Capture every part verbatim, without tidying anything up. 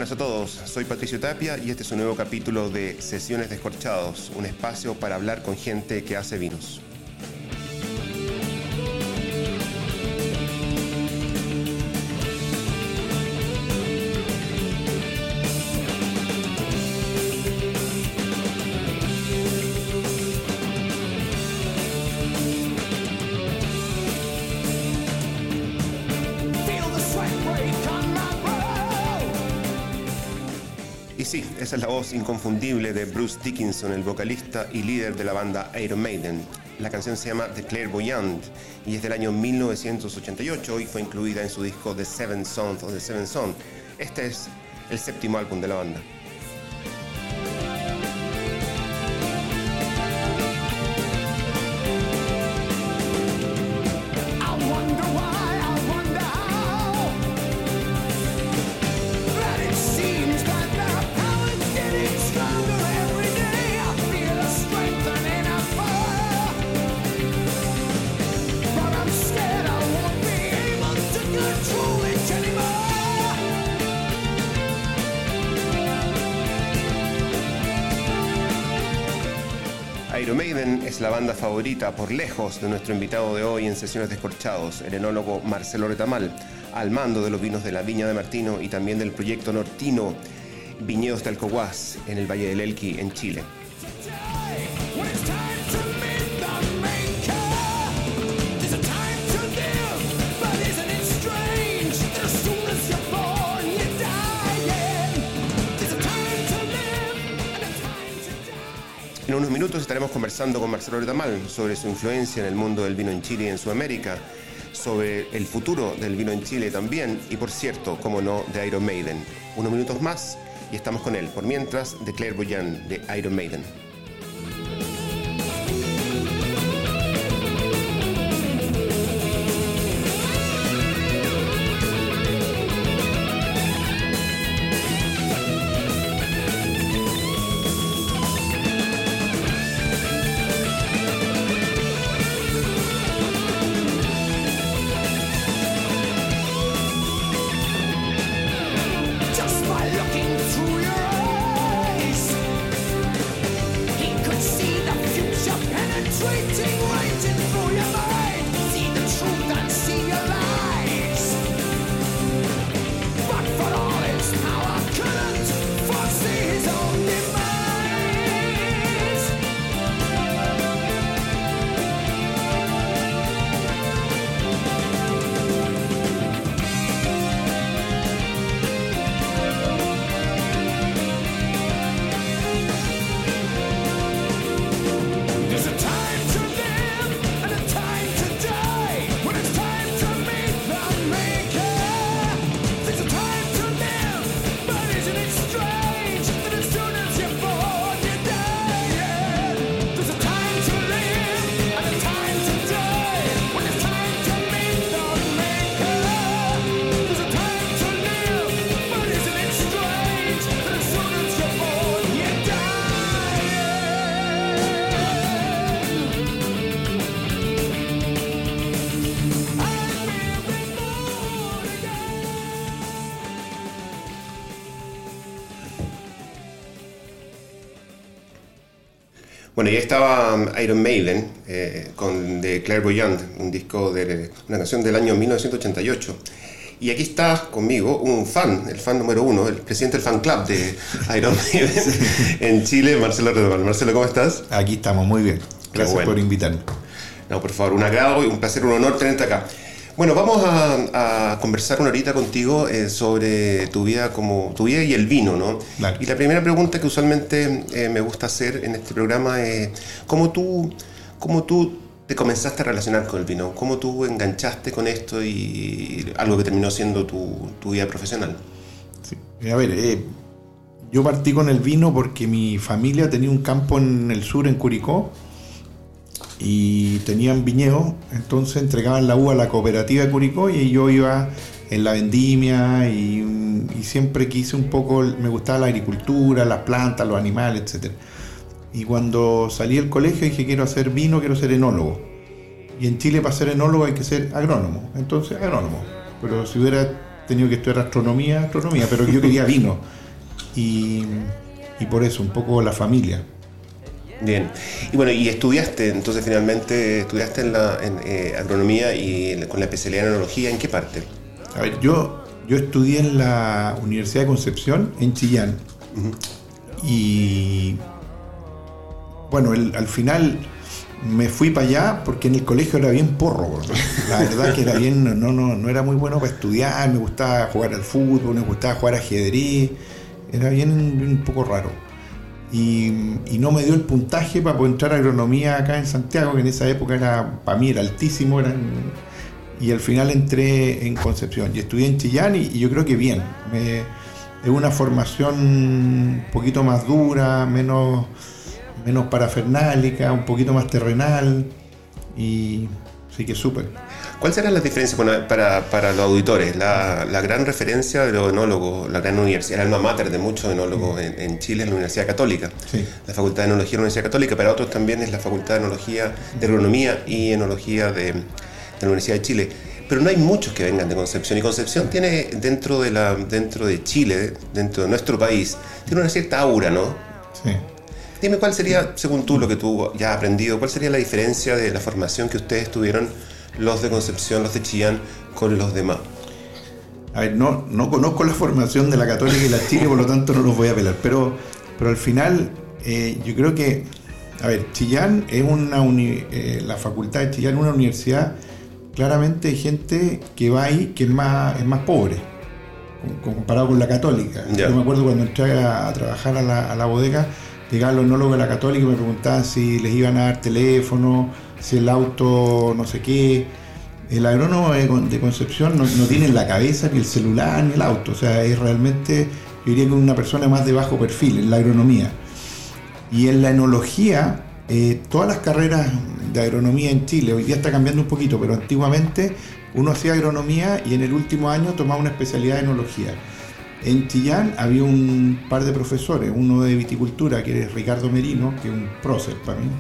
buenas a todos, soy Patricio Tapia y este es un nuevo capítulo de Sesiones Descorchados, un espacio para hablar con gente que hace vinos. Sí, esa es la voz inconfundible de Bruce Dickinson, el vocalista y líder de la banda Iron Maiden. La canción se llama The Clairvoyant y es del año mil novecientos ochenta y ocho y fue incluida en su disco The Seventh Son o The Seventh Son. Este es el séptimo álbum de la banda. Iron Maiden es la banda favorita por lejos de nuestro invitado de hoy en Sesiones Descorchados, el enólogo Marcelo Retamal, al mando de los vinos de la Viña de Martino y también del proyecto nortino Viñedos de Alcohuas en el Valle del Elqui, en Chile. En unos minutos estaremos conversando con Marcelo Retamal sobre su influencia en el mundo del vino en Chile y en Sudamérica, sobre el futuro del vino en Chile también y, por cierto, como no, de Iron Maiden. Unos minutos más y estamos con él. Por mientras, The Clairvoyant de Iron Maiden. Bueno, ya estaba Iron Maiden eh, con The Clairvoyant, un disco de una canción del año mil novecientos ochenta y ocho. Y aquí está conmigo un fan, el fan número uno, el presidente del fan club de Iron Maiden sí. en Chile, Marcelo Retamal. Marcelo, ¿cómo estás? Aquí estamos, muy bien. Gracias bueno. por invitarme. No, por favor, un agrado y un placer, un honor tenerte acá. Bueno, vamos a, a conversar una horita contigo eh, sobre tu vida como tu vida y el vino, ¿no? Claro. Y la primera pregunta que usualmente eh, me gusta hacer en este programa es ¿cómo tú, cómo tú te comenzaste a relacionar con el vino? ¿Cómo tú enganchaste con esto y algo que terminó siendo tu, tu vida profesional? Sí. A ver, eh, yo partí con el vino porque mi familia tenía un campo en el sur, en Curicó, y tenían viñedos, entonces entregaban la uva a la cooperativa de Curicó y yo iba en la vendimia y, y siempre quise un poco, me gustaba la agricultura, las plantas, los animales, etcétera. Y cuando salí del colegio dije quiero hacer vino, quiero ser enólogo. Y en Chile para ser enólogo hay que ser agrónomo, entonces agrónomo. Pero si hubiera tenido que estudiar astronomía, astronomía, pero yo quería vino. Y, y por eso, un poco la familia. Bien. Y bueno, y estudiaste, entonces finalmente estudiaste en la en, eh, agronomía y con la especialidad en enología, ¿en qué parte? A ver, yo, yo estudié en la Universidad de Concepción, en Chillán. Uh-huh. Y bueno, el, al final me fui para allá porque en el colegio era bien porro, ¿no? La verdad que era bien, no, no, no era muy bueno para estudiar, me gustaba jugar al fútbol, me gustaba jugar ajedrez, era bien un poco raro. Y, y no me dio el puntaje para poder entrar a agronomía acá en Santiago, que en esa época era, para mí era altísimo, era, y al final entré en Concepción y estudié en Chillán y, y yo creo que bien. Me, es una formación un poquito más dura, menos, menos parafernálica, un poquito más terrenal, y sí que súper. ¿Cuáles serán las diferencias para, para, para los auditores? La, la gran referencia de los enólogos, la gran universidad, el alma mater de muchos enólogos en, en Chile es la Universidad Católica. Sí. La Facultad de Enología de la Universidad Católica, para otros también es la Facultad de Enología, de Agronomía y Enología de, de la Universidad de Chile. Pero no hay muchos que vengan de Concepción, y Concepción tiene dentro de, la, dentro de Chile, dentro de nuestro país, tiene una cierta aura, ¿no? Sí. Dime cuál sería, según tú, lo que tú ya has aprendido, cuál sería la diferencia de la formación que ustedes tuvieron, los de Concepción, los de Chillán, con los demás. A ver, no, no conozco la formación de la Católica y la Chile, por lo tanto no los voy a apelar, pero, pero al final eh, yo creo que, a ver, Chillán es una uni, eh, la facultad de Chillán es una universidad claramente de gente que va ahí que es más, es más pobre comparado con la Católica. Yeah. Yo me acuerdo cuando entré a, a trabajar a la, a la bodega, llegaban los enólogos de la Católica y me preguntaban si les iban a dar teléfono, si el auto no sé qué. El agrónomo de Concepción no, no tiene en la cabeza ni el celular ni el auto, o sea, es realmente, yo diría que una persona más de bajo perfil en la agronomía. Y en la enología, eh, todas las carreras de agronomía en Chile, hoy día está cambiando un poquito, pero antiguamente uno hacía agronomía y en el último año tomaba una especialidad de enología. En Chillán había un par de profesores, uno de viticultura, que es Ricardo Merino, que es un prócer para mí,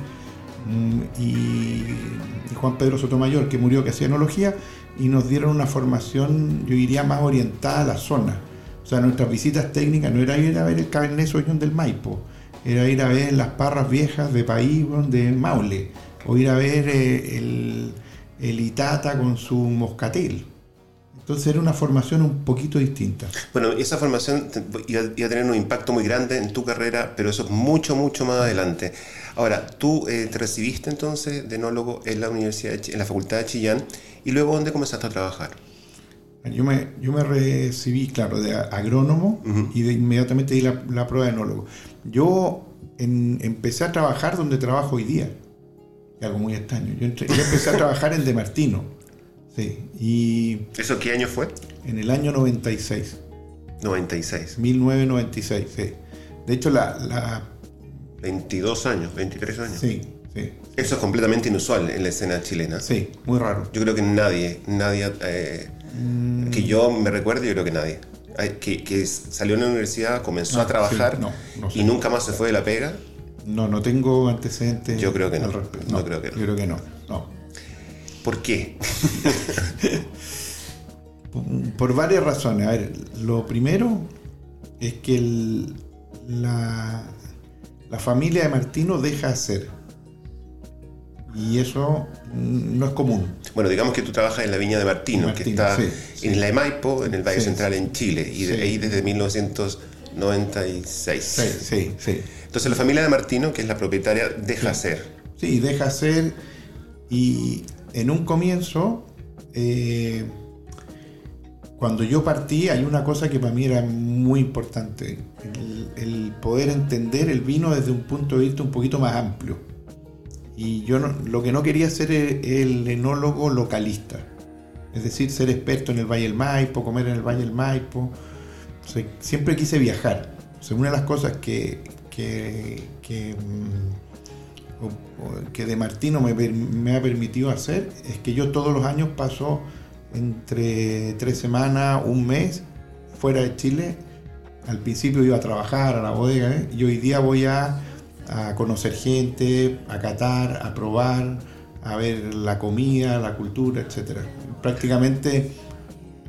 y Juan Pedro Sotomayor, que murió, que hacía enología, y nos dieron una formación, yo diría, más orientada a la zona. O sea, nuestras visitas técnicas no era ir a ver el Cabernet Sauvignon del Maipo, era ir a ver las parras viejas de País, de Maule, o ir a ver eh, el, el Itata con su moscatel. Entonces era una formación un poquito distinta. Bueno, esa formación iba, iba a tener un impacto muy grande en tu carrera, pero eso es mucho, mucho más adelante. Ahora, tú eh, te recibiste entonces de enólogo en la Universidad de Ch- en la Facultad de Chillán, y luego ¿dónde comenzaste a trabajar? Yo me, yo me recibí, claro, de agrónomo, uh-huh. y de inmediatamente di la, la prueba de enólogo. Yo en, empecé a trabajar donde trabajo hoy día, algo muy extraño. Yo, entré, yo empecé a trabajar en De Martino. Sí, y ¿eso qué año fue? En el año noventa y seis. noventa y seis. mil novecientos noventa y seis, sí. De hecho, la, la... veintidós años, veintitrés años. Sí, sí. Eso es completamente inusual en la escena chilena. Sí, muy raro. Yo creo que nadie, nadie, eh, mm. que yo me recuerde, yo creo que nadie. Que, que salió de la universidad, comenzó ah, a trabajar, sí, no, no sé. Y nunca más se fue de la pega. No, no tengo antecedentes. Yo creo que no. No, no creo que no. Yo creo que no, no. ¿Por qué? Por varias razones. A ver, lo primero es que el, la, la familia de Martino deja hacer. Y eso no es común. Bueno, digamos que tú trabajas en la viña de Martino, Martino que está sí, sí. en la de Maipo, en el Valle sí, Central, en Chile, y de sí. ahí desde mil novecientos noventa y seis. Sí, sí, sí. Entonces la familia de Martino, que es la propietaria, deja sí. hacer. Sí, deja hacer. Y en un comienzo, eh, cuando yo partí, hay una cosa que para mí era muy importante, el, el poder entender el vino desde un punto de vista un poquito más amplio. Y yo no, lo que no quería ser el, el enólogo localista, es decir, ser experto en el Valle del Maipo, comer en el Valle del Maipo. O sea, siempre quise viajar. O sea, una de las cosas que, que, que que De Martino me, me ha permitido hacer es que yo todos los años paso entre tres semanas, un mes fuera de Chile. Al principio iba a trabajar a la bodega, ¿eh? Y hoy día voy a, a conocer gente, a catar, a probar, a ver la comida, la cultura, etcétera. Prácticamente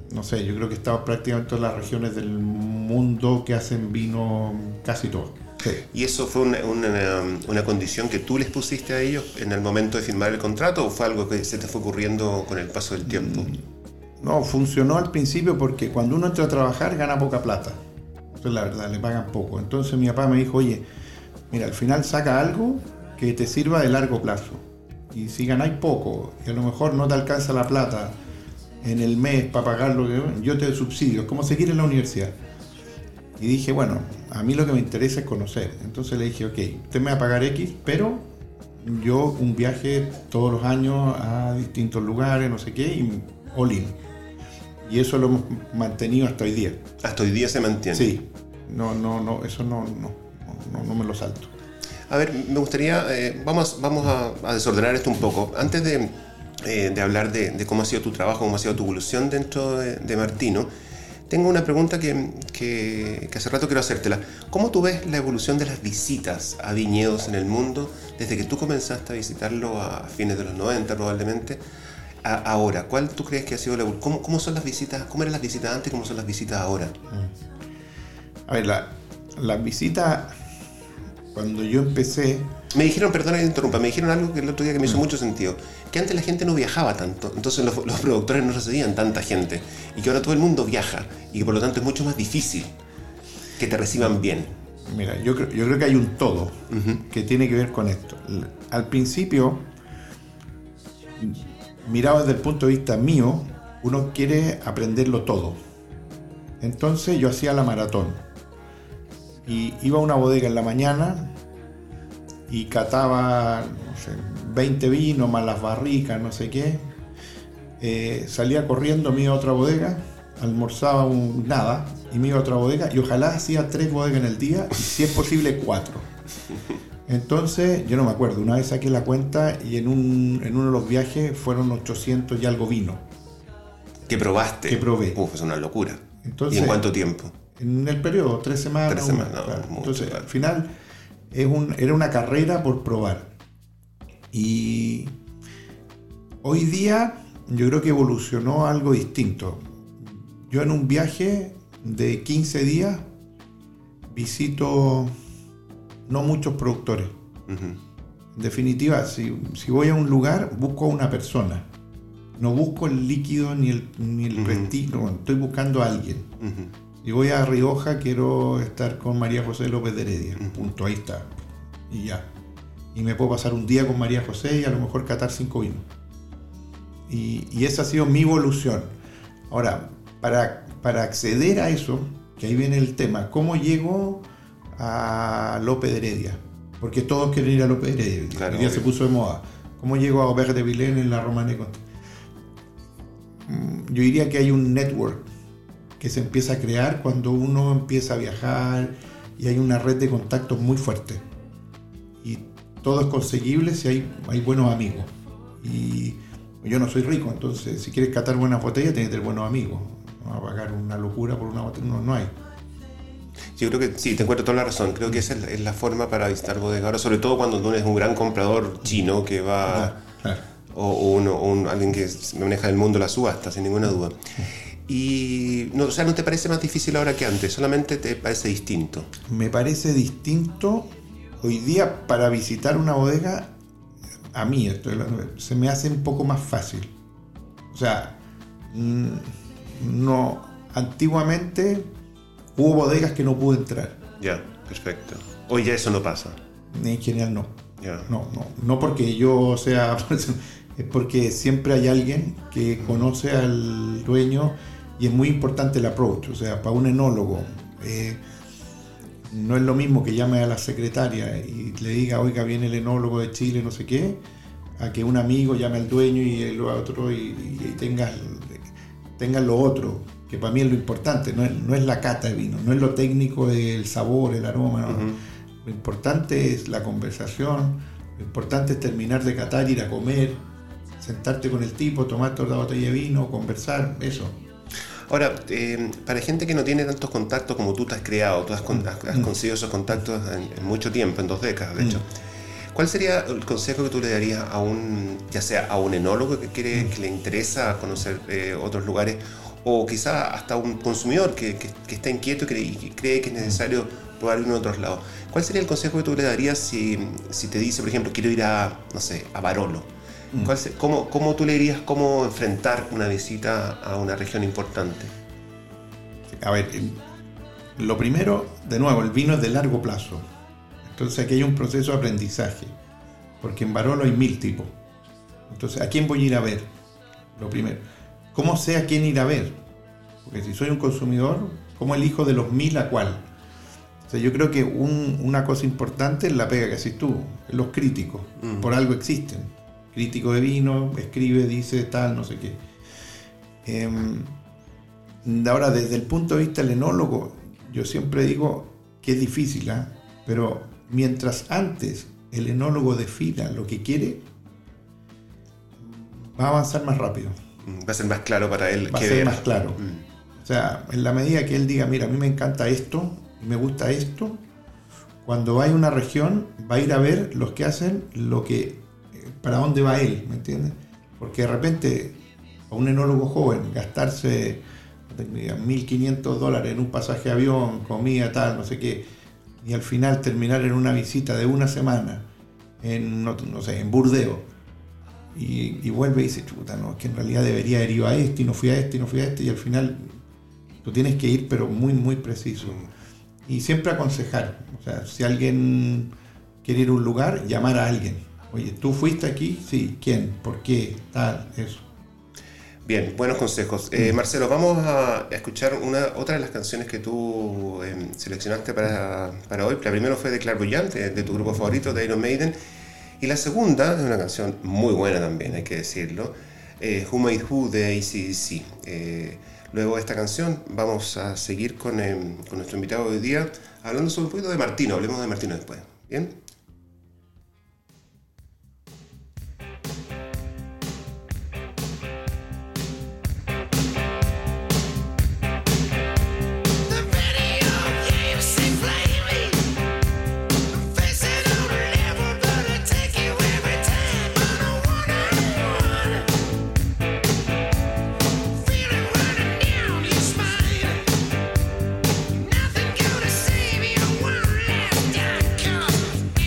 no sé, yo creo que estamos prácticamente en todas las regiones del mundo que hacen vino, casi todos. Sí. ¿Y eso fue una, una, una condición que tú les pusiste a ellos en el momento de firmar el contrato o fue algo que se te fue ocurriendo con el paso del tiempo? No, funcionó al principio porque cuando uno entra a trabajar gana poca plata. Eso es la verdad, le pagan poco. Entonces mi papá me dijo, oye, mira, al final saca algo que te sirva de largo plazo. Y si ganáis poco y a lo mejor no te alcanza la plata en el mes para pagar lo que yo te subsidio, como se quiere en la universidad. Y dije, bueno, a mí lo que me interesa es conocer. Entonces le dije, ok, usted me va a pagar X, pero yo un viaje todos los años a distintos lugares, no sé qué, y all in. Y eso lo hemos mantenido hasta hoy día. ¿Hasta hoy día se mantiene? Sí. No, no, no, eso no, no, no, no me lo salto. A ver, me gustaría, eh, vamos, vamos a, a desordenar esto un poco. Antes de, eh, de hablar de, de cómo ha sido tu trabajo, cómo ha sido tu evolución dentro de, de Martino, tengo una pregunta que, que, que hace rato quiero hacértela. ¿Cómo tú ves la evolución de las visitas a viñedos en el mundo desde que tú comenzaste a visitarlo a fines de los noventa probablemente a ahora? ¿Cuál tú crees que ha sido la evolución? ¿Cómo, cómo son las visitas? ¿Cómo eran las visitas antes y cómo son las visitas ahora? A ver, la, las visitas, cuando yo empecé... Me dijeron, perdona que te interrumpa, me dijeron algo que el otro día que me hizo mucho sentido, que antes la gente no viajaba tanto, entonces los, los productores no recibían tanta gente, y que ahora todo el mundo viaja, y que por lo tanto es mucho más difícil que te reciban bien. Mira, yo creo, yo creo que hay un todo uh-huh. que tiene que ver con esto. Al principio, mirado desde el punto de vista mío, uno quiere aprenderlo todo. Entonces yo hacía la maratón, y iba a una bodega en la mañana, y cataba, no sé, veinte vinos más las barricas, no sé qué. Eh, salía corriendo, me iba a otra bodega, almorzaba un nada y me iba a otra bodega y ojalá hacía tres bodegas en el día y si es posible cuatro. Entonces, yo no me acuerdo, una vez saqué la cuenta y en, un, en uno de los viajes fueron ochocientos y algo vino. ¿Qué probaste? Que probé. Uf, es una locura. Entonces, ¿y en cuánto tiempo? En el periodo, tres semanas. Tres semanas, no, claro. mucho, Entonces, claro. Al final... Es un, era una carrera por probar. Y hoy día yo creo que evolucionó a algo distinto. Yo en un viaje de quince días visito no muchos productores. Uh-huh. En definitiva, si, si voy a un lugar, busco a una persona. No busco el líquido ni el, ni el uh-huh. prestigio, no, estoy buscando a alguien. Uh-huh. Si voy a Rioja, quiero estar con María José López de Heredia. Uh-huh. Punto, ahí está. Y ya. Y me puedo pasar un día con María José y a lo mejor catar cinco vinos. Y, y esa ha sido mi evolución. Ahora, para, para acceder a eso, que ahí viene el tema, ¿cómo llego a López de Heredia? Porque todos quieren ir a López de Heredia. Claro, hoy día se puso de moda. ¿Cómo llego a Aubert de Vilaine en la Romanée Conti? Yo diría que hay un network que se empieza a crear cuando uno empieza a viajar y hay una red de contactos muy fuerte. Y todo es conseguible si hay, hay buenos amigos. Y yo no soy rico, entonces si quieres catar buenas botellas tienes que tener buenos amigos. No vas a pagar una locura por una botella, no, no hay. Yo creo que sí, te encuentro toda la razón. Creo que esa es la, es la forma para visitar bodegas. Ahora, sobre todo cuando tú eres un gran comprador chino que va... Claro, claro. O, o, uno, o un, alguien que maneja el mundo de la subasta, sin ninguna duda. Y, no, o sea, ¿no te parece más difícil ahora que antes? ¿Solamente te parece distinto? Me parece distinto. Hoy día, para visitar una bodega, a mí esto, se me hace un poco más fácil. O sea, no, antiguamente hubo bodegas que no pude entrar. Ya, perfecto. Hoy ya eso no pasa. En general no. Ya. No, no, no porque yo sea... Es porque siempre hay alguien que conoce al dueño y es muy importante el approach. O sea, para un enólogo eh, no es lo mismo que llame a la secretaria y le diga, oiga, viene el enólogo de Chile, no sé qué, a que un amigo llame al dueño y el otro y, y, y tenga, tenga lo otro, que para mí es lo importante. No es, no es la cata de vino, no es lo técnico, el sabor, el aroma. No. Uh-huh. Lo importante es la conversación, lo importante es terminar de catar, ir a comer, sentarte con el tipo, tomarte otra botella de vino, conversar, eso. Ahora, eh, para gente que no tiene tantos contactos como tú te has creado, tú has, con, has, has conseguido esos contactos en, en mucho tiempo, en dos décadas de hecho, ¿cuál sería el consejo que tú le darías a un, ya sea a un enólogo que quiere, que le interesa conocer eh, otros lugares, o quizá hasta un consumidor que, que, que está inquieto y cree, y que cree que es necesario probar vino en otros lados. ¿Cuál sería el consejo que tú le darías si, si te dice, por ejemplo, quiero ir a, no sé, a Barolo? ¿Cuál se, cómo, ¿Cómo tú le dirías cómo enfrentar una visita a una región importante? A ver, lo primero, de nuevo, el vino es de largo plazo. Entonces aquí hay un proceso de aprendizaje, porque en Barolo hay mil tipos. Entonces, ¿a quién voy a ir a ver? Lo primero. ¿Cómo sé a quién ir a ver? Porque si soy un consumidor, ¿cómo elijo de los mil a cuál? O sea, yo creo que un, una cosa importante es la pega que haces tú, los críticos, mm. por algo existen. Crítico de vino, escribe, dice tal, no sé qué. Eh, ahora, desde el punto de vista del enólogo, yo siempre digo que es difícil, ¿eh? Pero mientras antes el enólogo defina lo que quiere, va a avanzar más rápido. Va a ser más claro para él. Va a ser más claro. Mm. O sea, en la medida que él diga, mira, a mí me encanta esto, y me gusta esto, cuando vaya a una región, va a ir a ver los que hacen lo que, para dónde va él, ¿me entiendes? Porque de repente, a un enólogo joven, gastarse mil quinientos dólares en un pasaje de avión, comida, tal, no sé qué, y al final terminar en una visita de una semana, en, no, no sé, en Burdeos, y, y vuelve y dice, chuta, no, es que en realidad debería haber ido a este, y no fui a este, y no fui a este, y al final tú tienes que ir, pero muy, muy preciso. Y siempre aconsejar, o sea, si alguien quiere ir a un lugar, llamar a alguien. Oye, ¿tú fuiste aquí? Sí, ¿quién? ¿Por qué? Tal, eso. Bien, buenos consejos. Eh, Marcelo, vamos a escuchar una, otra de las canciones que tú eh, seleccionaste para, para hoy. La primera fue de Clairvoyant, de, de tu grupo favorito, de Iron Maiden. Y la segunda es una canción muy buena también, hay que decirlo, eh, Who Made Who, de A C D C. Eh, luego de esta canción vamos a seguir con, eh, con nuestro invitado de hoy día, hablando sobre un poquito de Martino. Hablemos de Martino después. ¿Bien? Nothing gonna save you one last dime, 'cause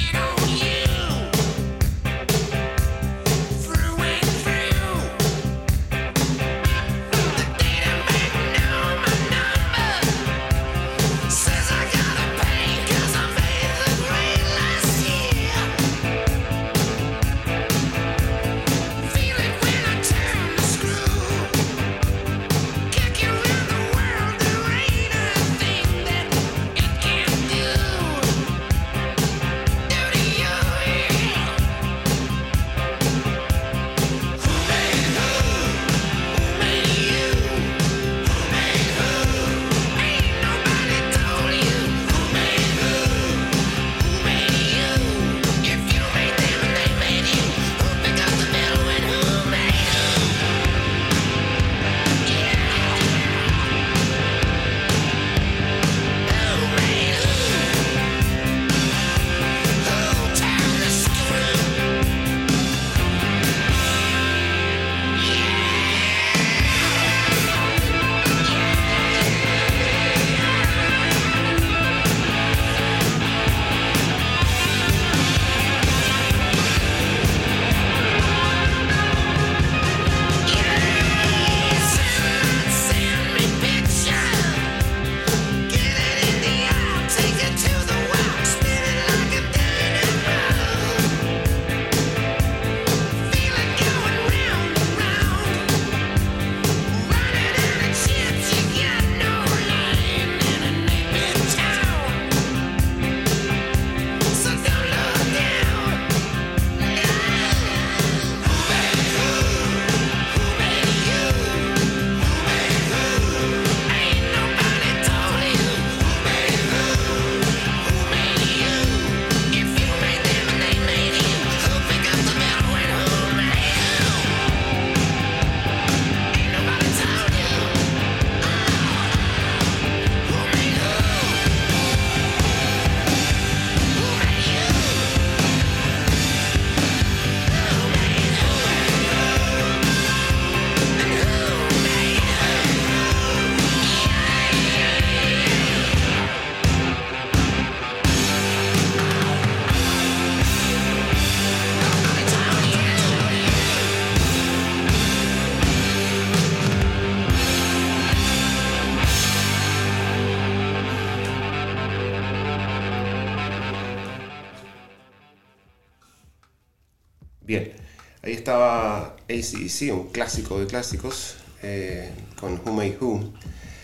Bien, ahí estaba A C D C, un clásico de clásicos, eh, con Who Made Who,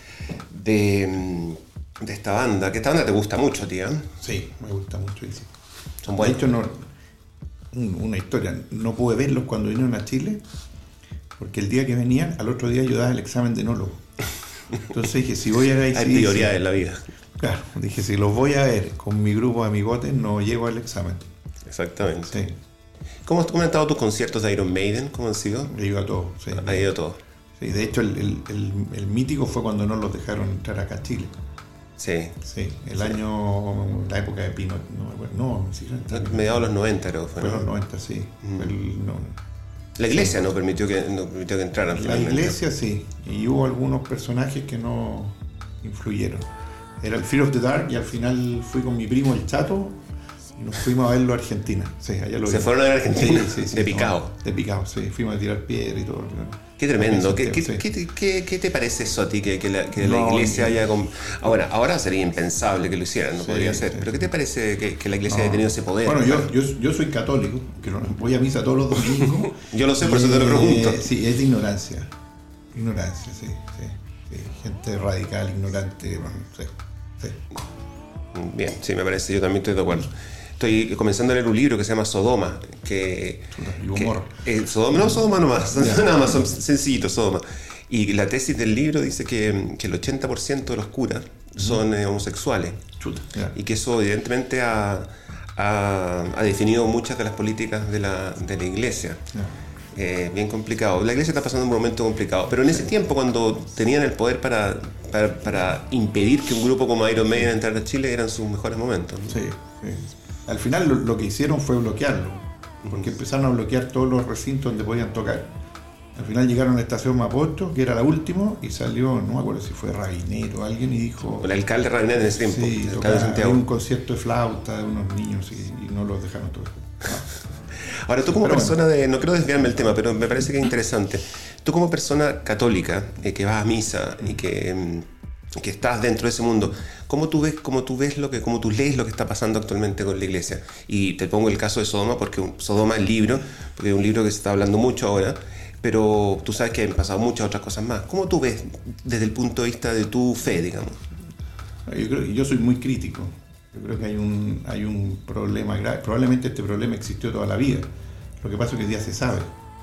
de, de esta banda, que esta banda te gusta mucho, tía. Sí, me gusta mucho. Sí. Son buenos. De hecho, no, una historia, no pude verlos cuando vinieron a Chile, porque el día que venían, al otro día yo daba el examen de enólogo. Entonces dije, si voy a ver A C D C... Hay prioridades en la vida. Claro, dije, si los voy a ver con mi grupo de amigotes, no llego al examen. Exactamente. Sí. ¿Cómo, ¿Cómo han estado tus conciertos de Iron Maiden? ¿Cómo han sido? He ido a todos, sí. Ha ido a todos. Sí, de hecho, el, el, el, el mítico fue cuando no los dejaron entrar acá a Chile. Sí. Sí, el sí. año, la época de Pino, no me acuerdo, no, sí, mediados de los noventa, creo que fue. Fue ¿no? los noventa, sí. Mm. El, no. La iglesia sí. no, permitió que, no permitió que entraran. La finalmente. iglesia sí, y hubo algunos personajes que no influyeron. Era el Fear of the Dark y al final fui con mi primo el Chato y nos fuimos a verlo a Argentina. Sí, allá lo ¿Se vi. fueron a ver a Argentina? Sí, sí, sí, de picado. No, de picado, sí. Fuimos a tirar piedra y todo. Qué tremendo. ¿Qué, qué, sí. qué, qué, ¿Qué te parece eso a ti? Que, que, la, que no, la iglesia no. haya... Con... Ahora, ahora sería impensable que lo hicieran, no sí, podría ser. Sí. Pero ¿qué te parece que, que la iglesia no. haya tenido ese poder? Bueno, yo, yo, yo soy católico, que no, voy a misa todos los domingos. Yo lo sé, por eso te lo pregunto. Eh, sí, es de ignorancia. Ignorancia, sí. sí, sí. Gente radical, ignorante, bueno, sí. sí. Bien, sí, me parece, yo también estoy de acuerdo. Estoy comenzando a leer un libro que se llama Sodoma, que... Y humor. Que, eh, Sodoma, no, Sodoma nomás, yeah. nada más, son sencillitos, Sodoma. Y la tesis del libro dice que, que el ochenta por ciento de los curas son eh, homosexuales. Chuta, yeah. Y que eso evidentemente ha, ha, ha definido muchas de las políticas de la, de la iglesia. Yeah. Eh, bien complicado. La iglesia está pasando un momento complicado, pero en ese sí. tiempo, cuando tenían el poder para, para, para impedir que un grupo como Iron Maiden entrara a Chile, eran sus mejores momentos, ¿no? Sí, sí. Al final lo, lo que hicieron fue bloquearlo, porque empezaron a bloquear todos los recintos donde podían tocar. Al final llegaron a la estación Mapocho, que era la última, y salió, no me acuerdo si fue Rabinero o alguien, y dijo... El alcalde Rabinero en ese tiempo, sí, el alcalde de Santiago. un concierto de flauta de unos niños y, y no los dejaron todos. Ahora, tú como pero persona bueno. de... No quiero desviarme del tema, pero me parece que es interesante. Tú como persona católica, eh, que vas a misa y que, mm, que estás dentro de ese mundo, ¿cómo tú ves, cómo tú ves lo que, cómo tú lees lo que está pasando actualmente con la iglesia? Y te pongo el caso de Sodoma, porque Sodoma es el libro, porque es un libro que se está hablando mucho ahora, pero tú sabes que han pasado muchas otras cosas más. ¿Cómo tú ves desde el punto de vista de tu fe, digamos? Yo creo, yo soy muy crítico. Yo creo que hay un, hay un problema grave. Probablemente este problema existió toda la vida. Lo que pasa es que hoy día se sabe.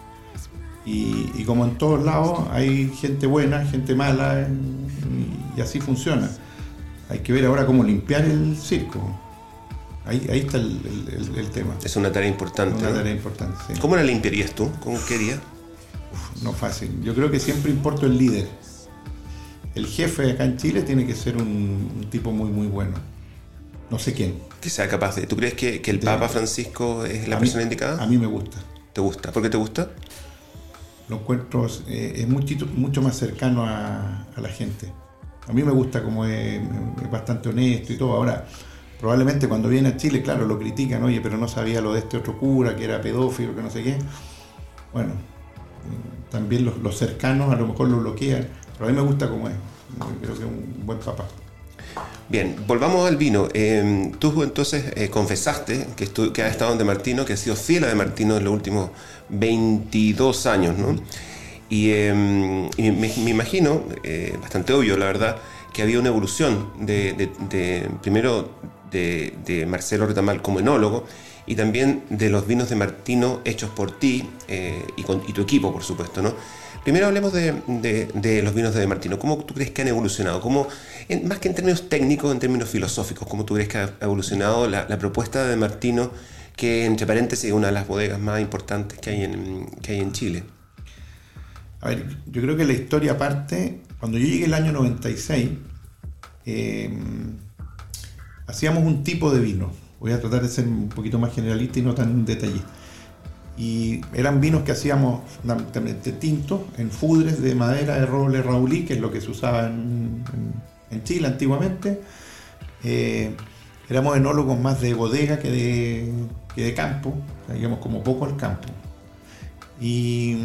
Y, y como en todos lados hay gente buena, gente mala, y, y así funciona. Hay que ver ahora cómo limpiar el circo. Ahí, ahí está el, el, el tema. Es una tarea importante. Una ¿no? tarea importante, sí. ¿Cómo la limpiarías tú? ¿Cómo querías? Uf, no fácil. Yo creo que siempre importa el líder. El jefe acá en Chile tiene que ser un, un tipo muy, muy bueno. No sé quién. Que sea capaz de... ¿Tú crees que, que el de, Papa Francisco es la persona mí, indicada? A mí me gusta. ¿Te gusta? ¿Por qué te gusta? Lo encuentro, eh, es mucho, mucho más cercano a, a la gente. A mí me gusta como es, es bastante honesto y todo. Ahora, probablemente cuando viene a Chile, claro, lo critican, oye, pero no sabía lo de este otro cura, que era pedófilo, que no sé qué. Bueno, también los, los cercanos a lo mejor lo bloquean, pero a mí me gusta como es. Creo que es un buen papá. Bien, volvamos al vino. Eh, tú entonces eh, confesaste que, estu- que has estado en De Martino, que has sido fiel a De Martino en los últimos veintidós años, ¿no? Y, eh, y me, me imagino, eh, bastante obvio la verdad, que había una evolución de, de, de primero de, de Marcelo Retamal como enólogo y también de los vinos de Martino hechos por ti eh, y, con, y tu equipo, por supuesto, ¿no? Primero hablemos de, de, de los vinos de De Martino. ¿Cómo tú crees que han evolucionado? ¿Cómo, en, más que en términos técnicos, en términos filosóficos, ¿cómo tú crees que ha evolucionado la, la propuesta de De Martino, que entre paréntesis es una de las bodegas más importantes que hay en, que hay en Chile? A ver, yo creo que la historia parte, cuando yo llegué el año noventa y seis, eh, hacíamos un tipo de vino. Voy a tratar de ser un poquito más generalista y no tan detallista. Y eran vinos que hacíamos fundamentalmente tintos en fudres de madera de roble raulí, que es lo que se usaba en, en, en Chile antiguamente. Eh, éramos enólogos más de bodega que de, que de campo, o sea, íbamos como poco al campo. Y,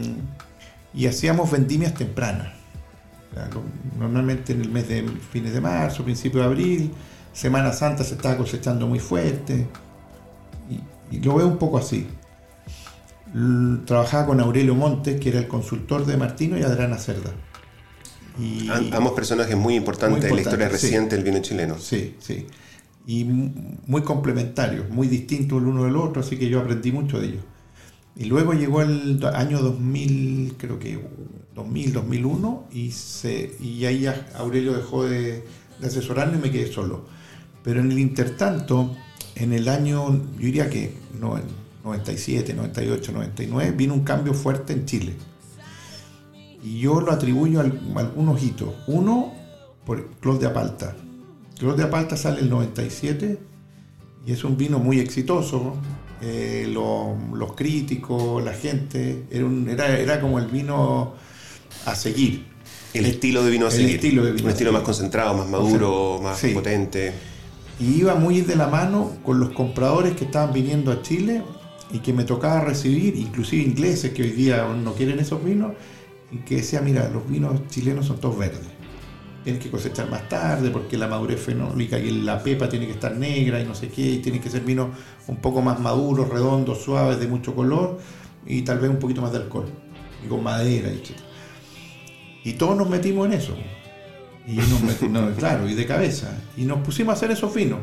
y hacíamos vendimias tempranas. O sea, normalmente en el mes de fines de marzo, principio de abril, Semana Santa se estaba cosechando muy fuerte. Y, y lo veo un poco así. l- trabajaba con Aurelio Montes, que era el consultor de Martino, y Adriana Cerda. Y, Am- ambos personajes muy importantes de la historia reciente sí, del vino chileno. Sí, sí. Y muy complementarios, muy distintos el uno del otro, así que yo aprendí mucho de ellos. Y luego llegó el año dos mil, creo que dos mil, dos mil uno, y, se, y ahí ya Aurelio dejó de, de asesorarme y me quedé solo. Pero en el intertanto, en el año, yo diría que no, noventa y siete, noventa y ocho, noventa y nueve, vino un cambio fuerte en Chile. Y yo lo atribuyo a, a algunos hitos. Uno, por Clos de Apalta. Clos de Apalta sale el noventa y siete y es un vino muy exitoso. Eh, lo, los críticos, la gente, era, un, era, era como el vino a seguir. El estilo de vino a el seguir. Estilo de vino un estilo más concentrado, más maduro, o sea, más sí. potente. Y iba muy de la mano con los compradores que estaban viniendo a Chile y que me tocaba recibir, inclusive ingleses que hoy día no quieren esos vinos, y que decía, mira, los vinos chilenos son todos verdes. Tienes que cosechar más tarde porque la madurez fenólica y la pepa tiene que estar negra y no sé qué, y tienen que ser vinos un poco más maduros, redondos, suaves, de mucho color y tal vez un poquito más de alcohol y con madera, etcétera. Y todos nos metimos en eso. Y nos metimos, no, claro, y de cabeza. Y nos pusimos a hacer esos vinos.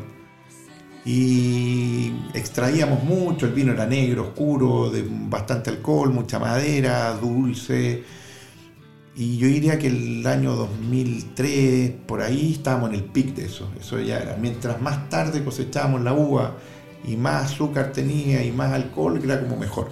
Y extraíamos mucho, el vino era negro, oscuro, de bastante alcohol, mucha madera, dulce. Y yo diría que el año dos mil tres, por ahí, estábamos en el pic de eso. Eso ya era. Mientras más tarde cosechábamos la uva y más azúcar tenía y más alcohol, era como mejor.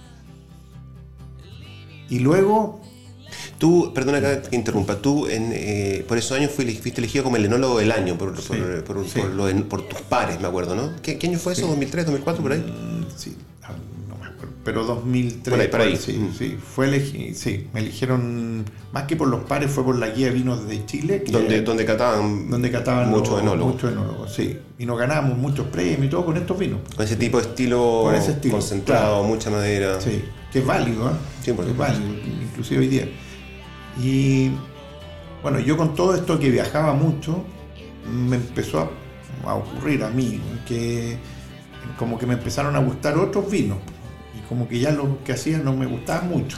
Y luego... Tú, perdona que interrumpa, tú en, eh, por esos años fuiste, fuiste elegido como el enólogo del año por, sí, por, por, sí. por, lo de, por tus pares, me acuerdo, ¿no? ¿Qué, qué año fue eso? Sí. ¿dos mil tres, dos mil cuatro, por ahí? Mm, sí, no me acuerdo, pero dos mil tres. Por ahí, por ahí. Sí, mm. sí, fue elegi- sí, me eligieron, más que por los pares, fue por la guía de vinos de Chile. Que donde, donde cataban, donde cataban muchos enólogos. Muchos enólogos, sí. Y nos ganamos muchos premios y todo con estos vinos. Con ese tipo de estilo, con ese estilo concentrado, claro. mucha madera. Sí, que es válido, ¿eh? Sí, por es válido, inclusive hoy día. Y bueno, yo con todo esto que viajaba mucho, me empezó a, a ocurrir a mí, que como que me empezaron a gustar otros vinos, y como que ya lo que hacía no me gustaba mucho.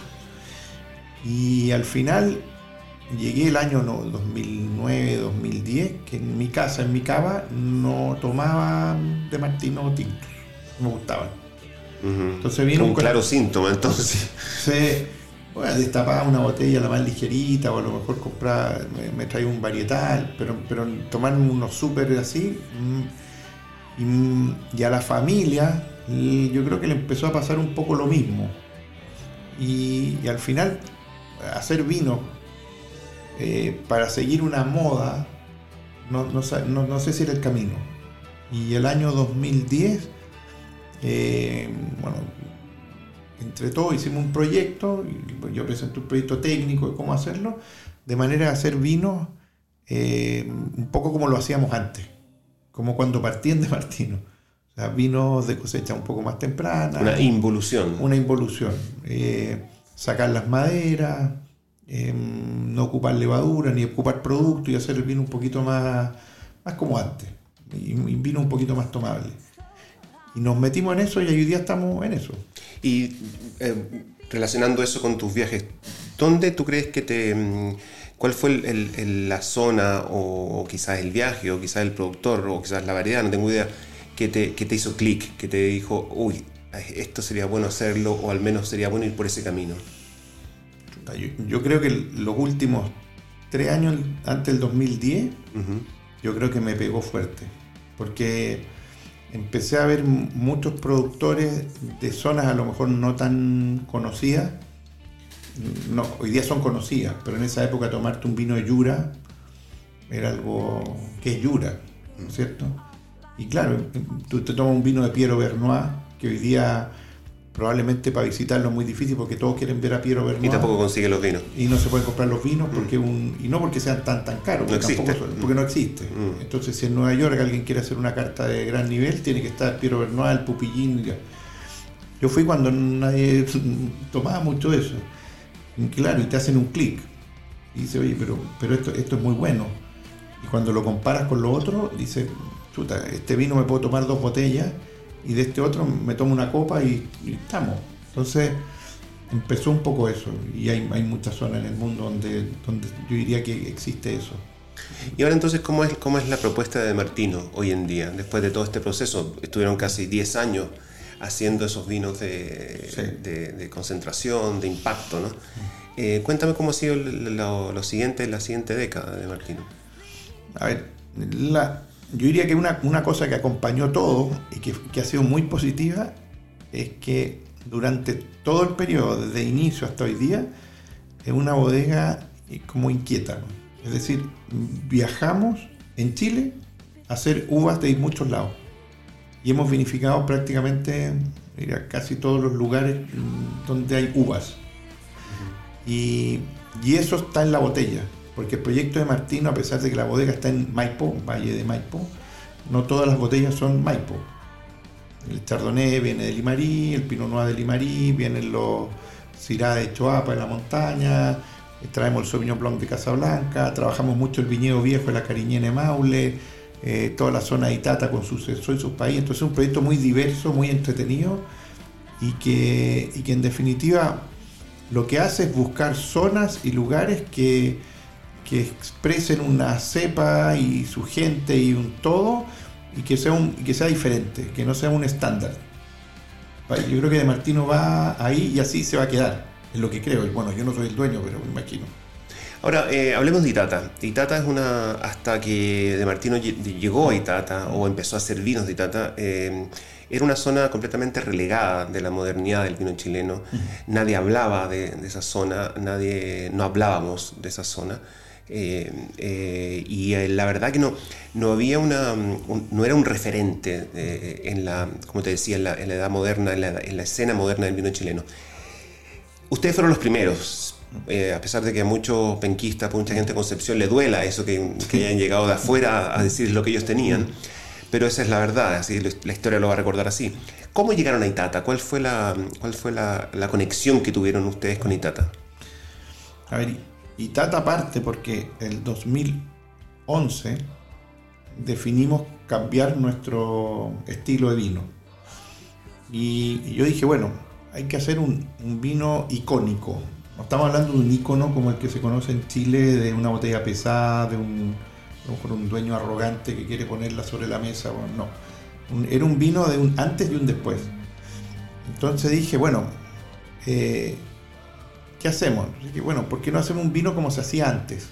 Y al final llegué el año no, dos mil nueve, dos mil diez, que en mi casa, en mi cava, no tomaba de Martino tintos, no me gustaban. Uh-huh. Entonces vino un, un claro con... síntoma, entonces. Se... Bueno, destapaba una botella la más ligerita, o a lo mejor compraba, me, me traía un varietal, pero, pero tomar unos súper así, y, y a la familia yo creo que le empezó a pasar un poco lo mismo. Y, y al final, hacer vino eh, para seguir una moda, no, no, no, no sé si era el camino. Y el año dos mil diez, eh, bueno, entre todos hicimos un proyecto, y yo presenté un proyecto técnico de cómo hacerlo, de manera de hacer vinos eh, un poco como lo hacíamos antes, como cuando partían de Martino. O sea, vinos de cosecha un poco más temprana. Una involución. Una involución. Eh, sacar las maderas, eh, no ocupar levadura, ni ocupar producto, y hacer el vino un poquito más, más como antes. Y, y vino un poquito más tomable. Y nos metimos en eso y hoy día estamos en eso. Y eh, relacionando eso con tus viajes, ¿dónde tú crees que te... ¿Cuál fue el, el, el, la zona o, o quizás el viaje o quizás el productor o quizás la variedad, no tengo idea, que te, que te hizo clic, que te dijo, uy, esto sería bueno hacerlo o al menos sería bueno ir por ese camino? Yo, yo creo que los últimos tres años antes del dos mil diez, uh-huh. yo creo que me pegó fuerte, porque empecé a ver muchos productores de zonas a lo mejor no tan conocidas. No, hoy día son conocidas, pero en esa época tomarte un vino de Jura era algo que es Jura, ¿no es cierto? Y claro, tú te tomas un vino de Piero Bernois, que hoy día probablemente para visitarlo es muy difícil porque todos quieren ver a Piero Bernois. Y tampoco consiguen los vinos. Y no se pueden comprar los vinos porque un, y no porque sean tan tan caros, no porque, existe. Tampoco, porque no existe. Mm. Entonces, si en Nueva York alguien quiere hacer una carta de gran nivel, tiene que estar Piero Bernois, el Pupillín. Yo fui cuando nadie tomaba mucho eso. Y claro, y te hacen un clic. Y dice, oye, pero, pero esto, esto es muy bueno. Y cuando lo comparas con lo otro, dice, chuta, este vino me puedo tomar dos botellas y de este otro me tomo una copa y, y estamos. Entonces empezó un poco eso, y hay, hay muchas zonas en el mundo donde, donde yo diría que existe eso. Y ahora entonces, ¿cómo es, cómo es la propuesta de Martino hoy en día? Después de todo este proceso, estuvieron casi diez años haciendo esos vinos de, sí. de, de concentración, de impacto, ¿no? Eh, cuéntame cómo ha sido lo, lo siguiente, la siguiente década de Martino. A ver, la, yo diría que una, una cosa que acompañó todo y que, que ha sido muy positiva es que durante todo el periodo, desde inicio hasta hoy día, es una bodega como inquieta, ¿no? Es decir, viajamos en Chile a hacer uvas de muchos lados y hemos vinificado prácticamente, mira, casi todos los lugares donde hay uvas. Y, y eso está en la botella, porque el proyecto de Martino, a pesar de que la bodega está en Maipo, Valle de Maipo, no todas las botellas son Maipo. El Chardonnay viene de Limarí, el Pinot Noir de Limarí, vienen los Syrah de Choapa en la montaña, traemos el Sauvignon Blanc de Casablanca, trabajamos mucho el viñedo viejo de la Cariñena de Maule, eh, toda la zona de Itata con sus y sus países. Entonces es un proyecto muy diverso, muy entretenido y que, y que en definitiva lo que hace es buscar zonas y lugares que, que expresen una cepa y su gente y un todo y que sea, un, que sea diferente, que no sea un estándar. Yo creo que de Martino va ahí y así se va a quedar, es lo que creo. Bueno, yo no soy el dueño, pero me imagino. Ahora, eh, hablemos de Itata. Itata es una, hasta que de Martino llegó a Itata o empezó a hacer vinos de Itata, eh, era una zona completamente relegada de la modernidad del vino chileno. Uh-huh. Nadie hablaba de, de esa zona, nadie, no hablábamos de esa zona. Eh, eh, y eh, la verdad que no, no había una, un, no era un referente eh, en la, como te decía, en la, en la edad moderna, en la, en la escena moderna del vino chileno. Ustedes fueron los primeros, eh, a pesar de que a muchos penquistas, a mucha gente de Concepción le duela eso que, que hayan llegado de afuera a decir lo que ellos tenían, pero esa es la verdad, así la historia lo va a recordar así. ¿Cómo llegaron a Itata? ¿Cuál fue la, cuál fue la, la conexión que tuvieron ustedes con Itata? A ver, Itata parte porque el dos mil once definimos cambiar nuestro estilo de vino. Y, y yo dije, bueno, hay que hacer un, un vino icónico. No estamos hablando de un ícono como el que se conoce en Chile, de una botella pesada, de un, a lo mejor un dueño arrogante que quiere ponerla sobre la mesa. Bueno, no. Un, era un vino de un antes y un después. Entonces dije, bueno, eh, ¿qué hacemos? Dije, bueno, ¿por qué no hacemos un vino como se hacía antes?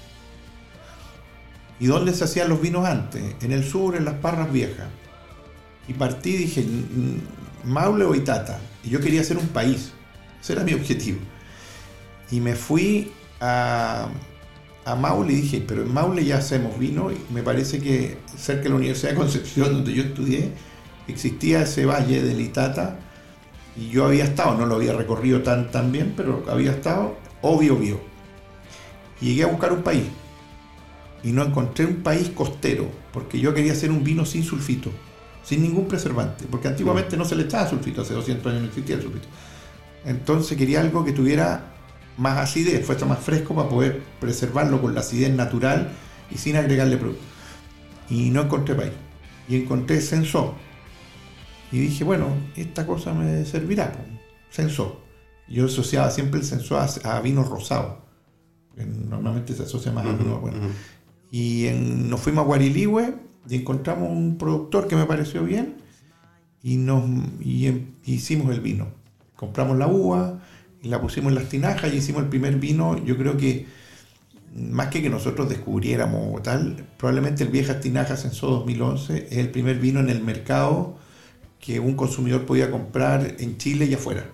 ¿Y dónde se hacían los vinos antes? En el sur, en las Parras Viejas. Y partí y dije, Maule o Itata. Y yo quería hacer un país. Ese era mi objetivo. Y me fui a, a Maule y dije, pero en Maule ya hacemos vino. Y me parece que cerca de la Universidad de Concepción, donde yo estudié, existía ese valle del Itata. Y yo había estado, no lo había recorrido tan, tan bien, pero había estado, obvio, obvio. Y llegué a buscar un país. Y no encontré un país costero, porque yo quería hacer un vino sin sulfito, sin ningún preservante, porque antiguamente no se le echaba sulfito, hace doscientos años no existía el sulfito. Entonces quería algo que tuviera más acidez, fuese más fresco para poder preservarlo con la acidez natural y sin agregarle producto. Y no encontré país. Y encontré Sensó. Y dije, bueno, esta cosa me servirá. Sensó. Yo asociaba siempre el Sensó a, a vino rosado. Normalmente se asocia más uh-huh, a vino bueno. Uh-huh. Y en, nos fuimos a Guariligüe y encontramos un productor que me pareció bien y, nos, y, y hicimos el vino. Compramos la uva y la pusimos en las tinajas y hicimos el primer vino. Yo creo que más que que nosotros descubriéramos o tal, probablemente el Viejas Tinajas Sensó dos mil once es el primer vino en el mercado que un consumidor podía comprar en Chile y afuera.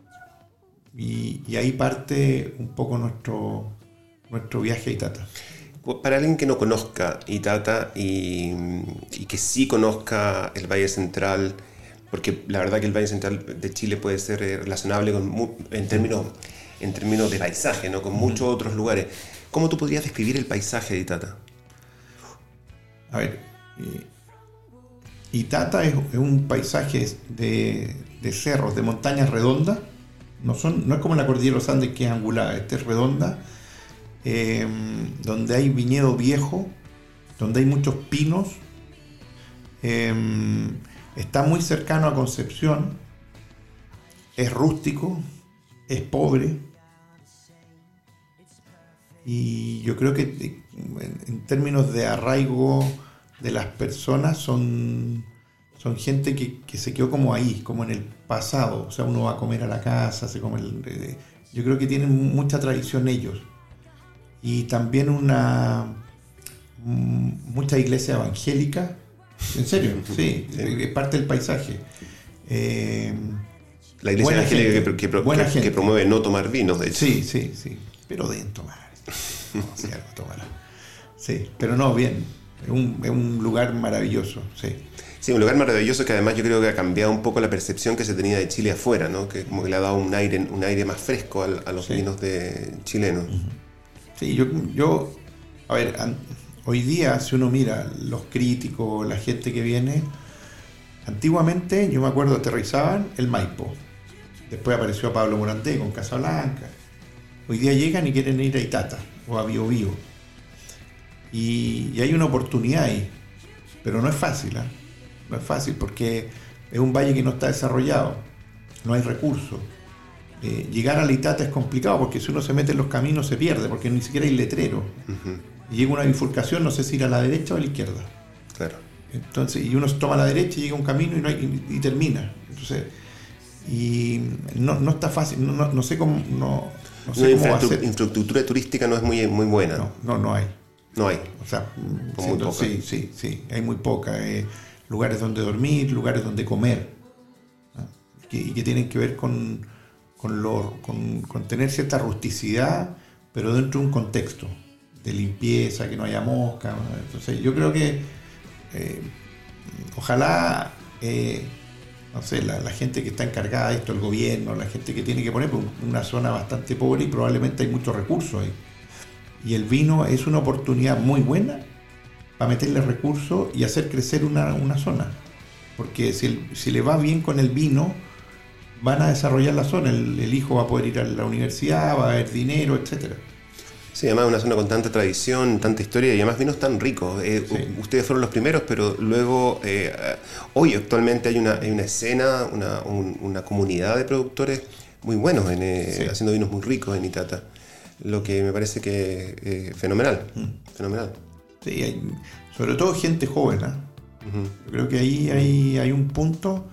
Y, y ahí parte un poco nuestro, nuestro viaje a Itata. Para alguien que no conozca Itata y, y que sí conozca el Valle Central, porque la verdad que el Valle Central de Chile puede ser relacionable con, en, términos, en términos de paisaje, ¿no? Con muchos uh-huh. otros lugares. ¿Cómo tú podrías describir el paisaje de Itata? A ver, eh, Itata es, es un paisaje de, de cerros, de montañas redondas. No, son, no es como la cordillera de los Andes que es angulada, esta es redonda. Eh, donde hay viñedo viejo, donde hay muchos pinos, eh, está muy cercano a Concepción es rústico, es pobre, y yo creo que en términos de arraigo de las personas son, son gente que, que se quedó como ahí, como en el pasado. O sea, uno va a comer a la casa, se come el, yo creo que tienen mucha tradición ellos, y también una mucha iglesia evangélica. En serio, sí, sí. Es parte del paisaje. Eh, la iglesia evangélica que, que, que, que promueve no tomar vinos, de hecho. Sí, sí, sí, pero deben tomar. No, si algo tomará. Sí, pero no, bien. Es un, es un lugar maravilloso, sí. Sí, un lugar maravilloso que además yo creo que ha cambiado un poco la percepción que se tenía de Chile afuera, ¿no? Que como que le ha dado un aire, un aire más fresco a, a los sí. vinos de chilenos. Sí, yo, yo a ver, hoy día si uno mira los críticos, la gente que viene, antiguamente yo me acuerdo aterrizaban el Maipo, después apareció Pablo Morandé con Casablanca, hoy día llegan y quieren ir a Itata o a Bio Bio, y, y hay una oportunidad ahí, pero no es fácil, ¿eh? No es fácil porque es un valle que no está desarrollado, no hay recursos. Eh, llegar a la Itata es complicado porque si uno se mete en los caminos se pierde, porque ni siquiera hay letrero. Uh-huh. Y llega una bifurcación, no sé si ir a la derecha o a la izquierda. Claro. Entonces, y uno toma a la derecha y llega a un camino y, no hay, y, y termina. Entonces, y no, no está fácil, no, no, no sé cómo, no, no sé no, cómo va a ser. Infraestructura turística no es muy, muy buena. No, no, no hay. No hay. O sea, siendo, sí, sí, sí, hay muy poca. Eh, lugares donde dormir, lugares donde comer, ¿no? y, que, y que tienen que ver con, con, lo, con, con tener cierta rusticidad, pero dentro de un contexto de limpieza, que no haya mosca, ¿no? Entonces yo creo que eh, ojalá eh, no sé, la, la gente que está encargada de esto, el gobierno, la gente que tiene que poner, pues, una zona bastante pobre y probablemente hay muchos recursos ahí, y el vino es una oportunidad muy buena para meterle recursos y hacer crecer una, una zona, porque si, el, si le va bien con el vino, van a desarrollar la zona, el, el hijo va a poder ir a la universidad, va a haber dinero, etcétera. Sí, además es una zona con tanta tradición, tanta historia y además vinos tan ricos. Eh, sí. Ustedes fueron los primeros, pero luego, eh, hoy actualmente hay una, hay una escena, una, un, una comunidad de productores muy buenos en, eh, sí. haciendo vinos muy ricos en Itata, lo que me parece que es eh, fenomenal, mm. fenomenal. Sí, hay, sobre todo gente joven, ¿eh? Uh-huh. Yo creo que ahí hay, hay un punto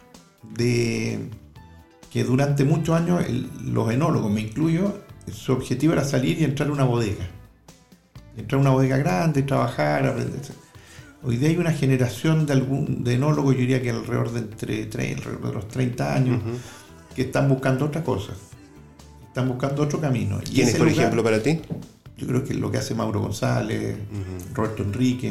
de que durante muchos años el, los enólogos, me incluyo, su objetivo era salir y entrar a una bodega. Entrar a una bodega grande, trabajar, aprender. Hoy día hay una generación de, algún, de enólogos, yo diría que alrededor de, entre, alrededor de los treinta años, uh-huh. que están buscando otra cosa. Están buscando otro camino. ¿Quién es, por lugar, ejemplo, para ti? Yo creo que lo que hace Mauro González, uh-huh. Roberto Enrique.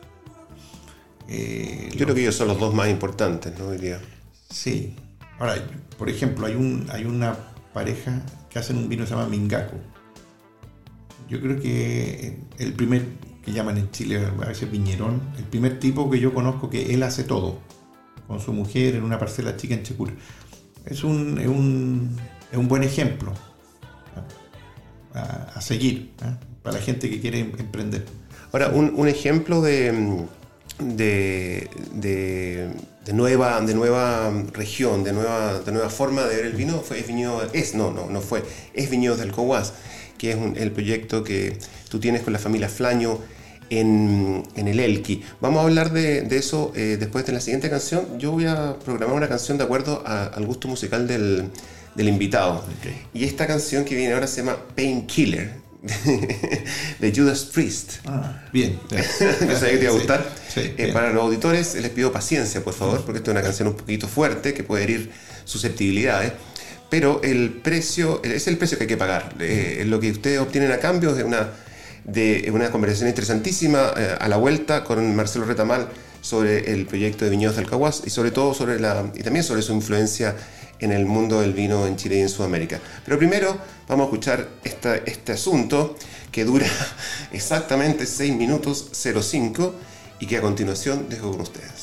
Eh, yo lo... creo que ellos son los dos más importantes, ¿no? Hoy día. Sí. Ahora, por ejemplo, hay un hay una pareja que hacen un vino que se llama Mingaco. Yo creo que el primer, que llaman en Chile a veces viñerón, el primer tipo que yo conozco que él hace todo, con su mujer en una parcela chica en Checura. Es un, es un, es un buen ejemplo a, a seguir, ¿eh? Para la gente que quiere emprender. Ahora, un, un ejemplo de, de, de, de, nueva, de nueva región, de nueva, de nueva forma de ver el vino fue, es Viñedo, es, no, no, no fue, es Viñedos del Coguas, que es un, el proyecto que tú tienes con la familia Flaño en, en el Elqui. Vamos a hablar de, de eso eh, después de la siguiente canción. Yo voy a programar una canción de acuerdo a, al gusto musical del, del invitado. Okay. Y esta canción que viene ahora se llama Painkiller, de Judas Priest. Ah, bien. Yo sabía que te iba a gustar. Sí, sí, eh, para los auditores les pido paciencia, por favor, porque esta es una canción un poquito fuerte que puede herir susceptibilidades. Pero el precio, es el precio que hay que pagar. Eh, lo que ustedes obtienen a cambio es una, de una conversación interesantísima eh, a la vuelta con Marcelo Retamal sobre el proyecto de Viñedos del Caguas y sobre todo sobre la y también sobre su influencia en el mundo del vino en Chile y en Sudamérica. Pero primero vamos a escuchar esta, este asunto que dura exactamente seis minutos cero cinco y que a continuación dejo con ustedes.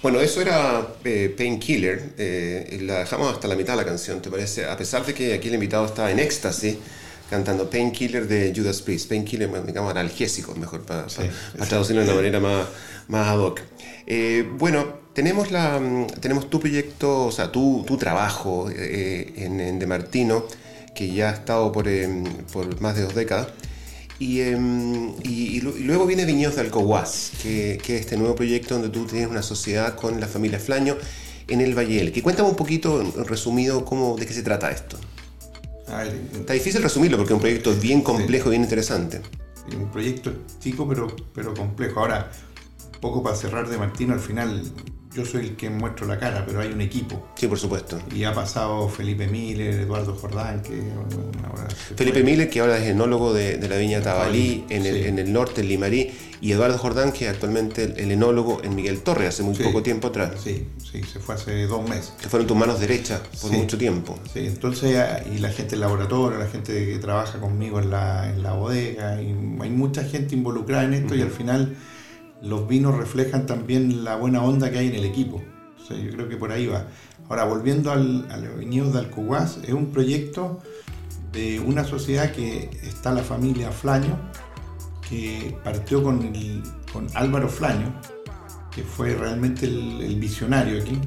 Bueno, eso era eh, Painkiller, eh, la dejamos hasta la mitad de la canción, ¿te parece? A pesar de que aquí el invitado está en éxtasis, cantando Painkiller de Judas Priest. Painkiller, digamos, analgésico, mejor para, sí, para, para traducirlo de una manera más, más ad hoc. Eh, bueno, tenemos, la, tenemos tu proyecto, o sea, tu, tu trabajo eh, en, en De Martino, que ya ha estado por, eh, por más de dos décadas. Y, eh, y, y luego viene Viñedos de Alcohuas, que, que es este nuevo proyecto donde tú tienes una sociedad con la familia Flaño en el Valle del. Que cuéntame un poquito, resumido, cómo, de qué se trata esto. A ver, está difícil resumirlo porque es un proyecto bien complejo, sí, bien interesante. Un proyecto chico pero, pero complejo. Ahora, un poco para cerrar De Martino, al final yo soy el que muestro la cara, pero hay un equipo. Sí, por supuesto. Y ha pasado Felipe Miller, Eduardo Jordán, que ahora Felipe fue. Miller, que ahora es enólogo de, de la viña Tabalí, en el, sí. en el norte, en Limarí, y Eduardo Jordán, que es actualmente el, el enólogo en Miguel Torre, hace muy sí. poco tiempo atrás. Sí, sí, se fue hace dos meses. Que fueron tus manos derechas por sí. mucho tiempo. Sí, entonces, y la gente del laboratorio, la gente que trabaja conmigo en la, en la bodega, y hay mucha gente involucrada en esto, uh-huh. y al final los vinos reflejan también la buena onda que hay en el equipo. O sea, yo creo que por ahí va. Ahora, volviendo al, a los Viñedos de Alcohuas, es un proyecto de una sociedad que está la familia Flaño, que partió con, el, con Álvaro Flaño, que fue realmente el, el visionario aquí,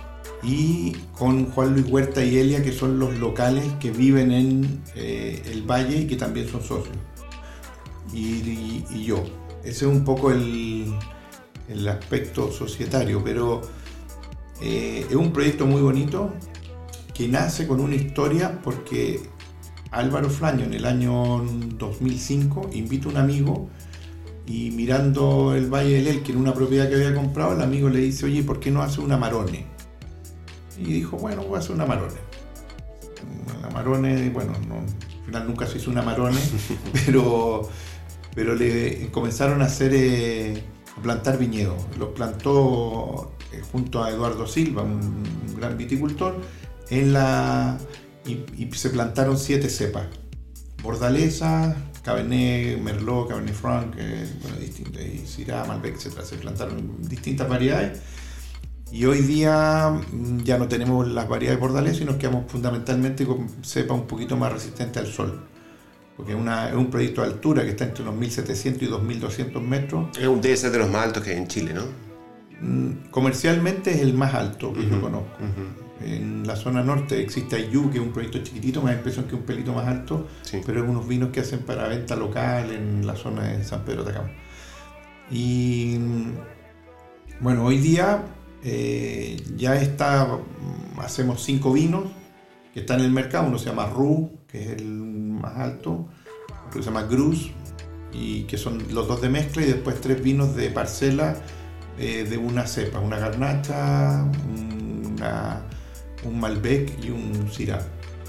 y con Juan Luis Huerta y Elia, que son los locales que viven en eh, el Valle y que también son socios. Y, y, y yo. Ese es un poco el, el aspecto societario, pero eh, es un proyecto muy bonito que nace con una historia porque Álvaro Flaño en el año dos mil cinco invita a un amigo y mirando el Valle del Elqui en una propiedad que había comprado, el amigo le dice, oye, ¿por qué no hace una Amarone? Y dijo, bueno, voy a hacer una Amarone. Una Amarone, bueno, no, al final nunca se hizo una Amarone, pero... pero le comenzaron a hacer eh, a plantar viñedos. Los plantó eh, junto a Eduardo Silva, un, un gran viticultor, en la y, y se plantaron siete cepas: Bordaleza, Cabernet Merlot, Cabernet Franc, eh, bueno, distintas, y Syrah, Malbec, etcétera. Se plantaron distintas variedades. Y hoy día ya no tenemos las variedades Bordaleza y nos quedamos fundamentalmente con cepas un poquito más resistentes al sol. Porque es, una, es un proyecto de altura que está entre los mil setecientos y dos mil doscientos metros. Es un debe ser de los más altos que hay en Chile, ¿no? Comercialmente es el más alto que uh-huh, yo conozco. Uh-huh. En la zona norte existe Ayú, que es un proyecto chiquitito, me da la impresión que es un pelito más alto, sí. pero es unos vinos que hacen para venta local en la zona de San Pedro de Atacama. Y bueno, hoy día eh, ya está, hacemos cinco vinos que están en el mercado. Uno se llama Roux, que es el más alto, otro se llama Grus, y que son los dos de mezcla, y después tres vinos de parcela eh, de una cepa, una garnacha, una, un Malbec y un Syrah.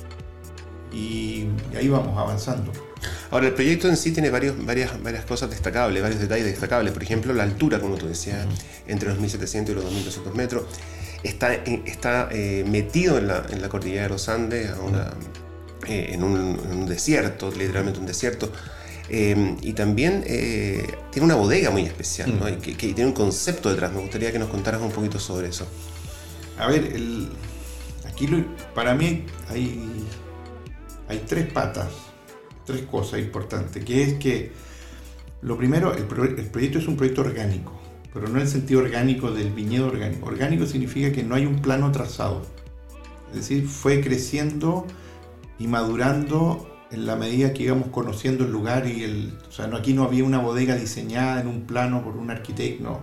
Y, y ahí vamos avanzando. Ahora, el proyecto en sí tiene varios, varias, varias cosas destacables, varios detalles destacables. Por ejemplo, la altura, como tú decías, uh-huh. entre los mil setecientos y los dos mil doscientos metros. Está, está eh, metido en la, en la cordillera de los Andes, a una, eh, en, un, en un desierto, literalmente un desierto. Eh, y también eh, tiene una bodega muy especial, ¿no? Y que, que tiene un concepto detrás. Me gustaría que nos contaras un poquito sobre eso. A ver, el, aquí lo, para mí hay, hay tres patas, tres cosas importantes, que es que lo primero, el, pro, el proyecto es un proyecto orgánico, pero no en el sentido orgánico del viñedo orgánico. Orgánico significa que no hay un plano trazado, es decir, fue creciendo y madurando en la medida que íbamos conociendo el lugar y el, o sea, no, aquí no había una bodega diseñada en un plano por un arquitecto, no.